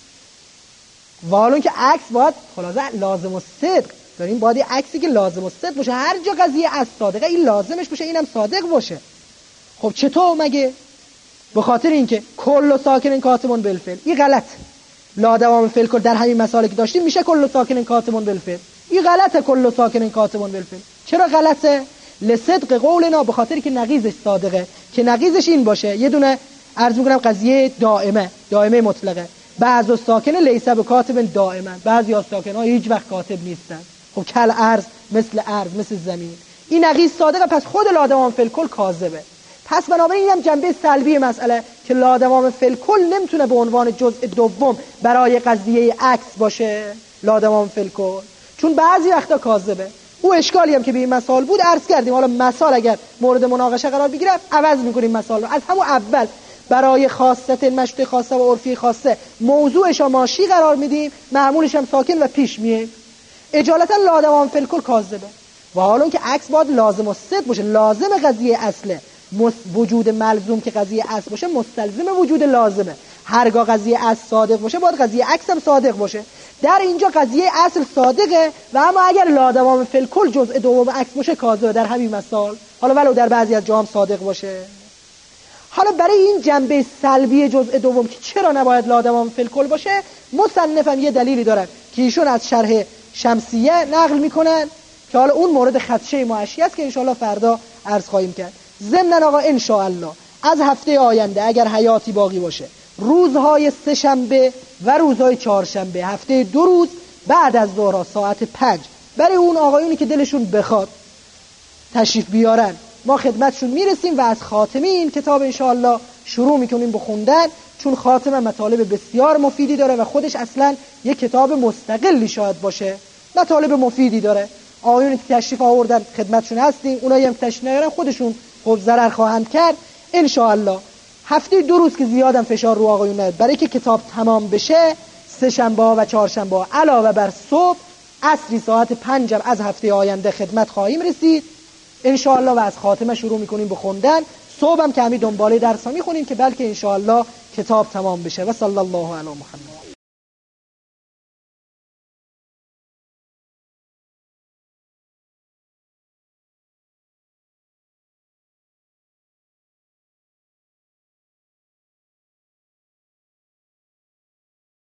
والون که عکس باید خلاصه لازم الصدق داریم، باید عکسی که لازم الصدق باشه، هر جا قضیه از صادقه این لازمش باشه اینم صادق باشه. خب چطور مگه؟ به خاطر اینکه کل ساکن کاتب بالفعل این غلط، لادوام فی الکل در همین مثالی که داشتیم میشه کل ساکن کاتب بالفعل، این غلطه کل ساکن کاتب بالفعل. چرا غلطه؟ لصدق قولنا، به خاطر که نقیضش صادقه، که نقیضش این باشه یه دونه عرض میکنم قضیه دائمه مطلقه، بعض الساکن لیس بکاتب دائما، بعضی از ساکن‌ها هیچ وقت کاتب نیستن. خب کل ارض مثل زمین، این نقیض صادقه، پس خود لادوام فی الکل کاذبه. پس بنابراین این هم جنبه سلبی مسئله که لادوام فی الکل نمیتونه به عنوان جزء دوم برای قضیه عکس باشه لادوام فی الکل، چون بعضی وقتا کاذبه. او اشکالی هم که به این مثال بود عرض کردیم. حالا مثال اگر مورد مناقشه قرار بگیره عوض میکنیم مثال رو، از همون اول برای خاصه مشروطه خاصه و عرفی خاصه موضوعش ماشی قرار میدیم، معمولش هم ساکن و پیش میه. اجالتا لادوام فی الکل کاذبه. و حالا که عکس باید لازم الصدق باشه، لازم قضیه اصله، وجود ملزوم که قضیه اصل باشه مستلزم وجود لازمه. هرگاه قضیه اصل صادق باشه باید قضیه عکس هم صادق باشه. در اینجا قضیه اصل صادقه و اما اگر لادوام فی الکل جزء دوم عکس باشه کاذبه در همین مثال، حالا ولو در بعضی از جاها هم صادق باشه. حالا برای این جنبه سلبی جزء دوم که چرا نباید لادوام فی الکل باشه، مصنفم یه دلیلی دارن که ایشون از شرح شمسیه نقل میکنن که حالا اون مورد خدشه محشی است که انشاءالله فردا عرض خواهیم کرد. ضمن آقا انشاءالله از هفته آینده اگر حیاتی باقی باشه روزهای سه شنبه و روزهای چهارشنبه، هفته 2 روز بعد از ظهر ساعت 5 برای اون آقایونی که دلشون بخواد تشریف بیارن ما خدمتشون میرسیم و از خاتمه این کتاب انشاءالله شروع میکنیم به خوندن، چون خاتمه مطالب بسیار مفیدی داره و خودش اصلا یک کتاب مستقلی شاید باشه، مطالب مفیدی داره. آقایونی که تشریف آوردن خدمتشون هستیم، اونایی هم تشریف نیارن خودشون خب ضرر خواهند کرد ان شاء الله. هفته 2 روز که زیادم فشار رو آقایون نیاد، برای که کتاب تمام بشه 3 شنبه و 4 شنبه علاوه بر صبح عصری ساعت 5 از هفته آینده خدمت خواهیم رسید ان شاء الله و از خاتمه شروع میکنیم به خوندن. صبح هم که همین دنباله درس ها میخونیم که بلکه ان شاء الله کتاب تمام بشه. و صلی الله علی محمد.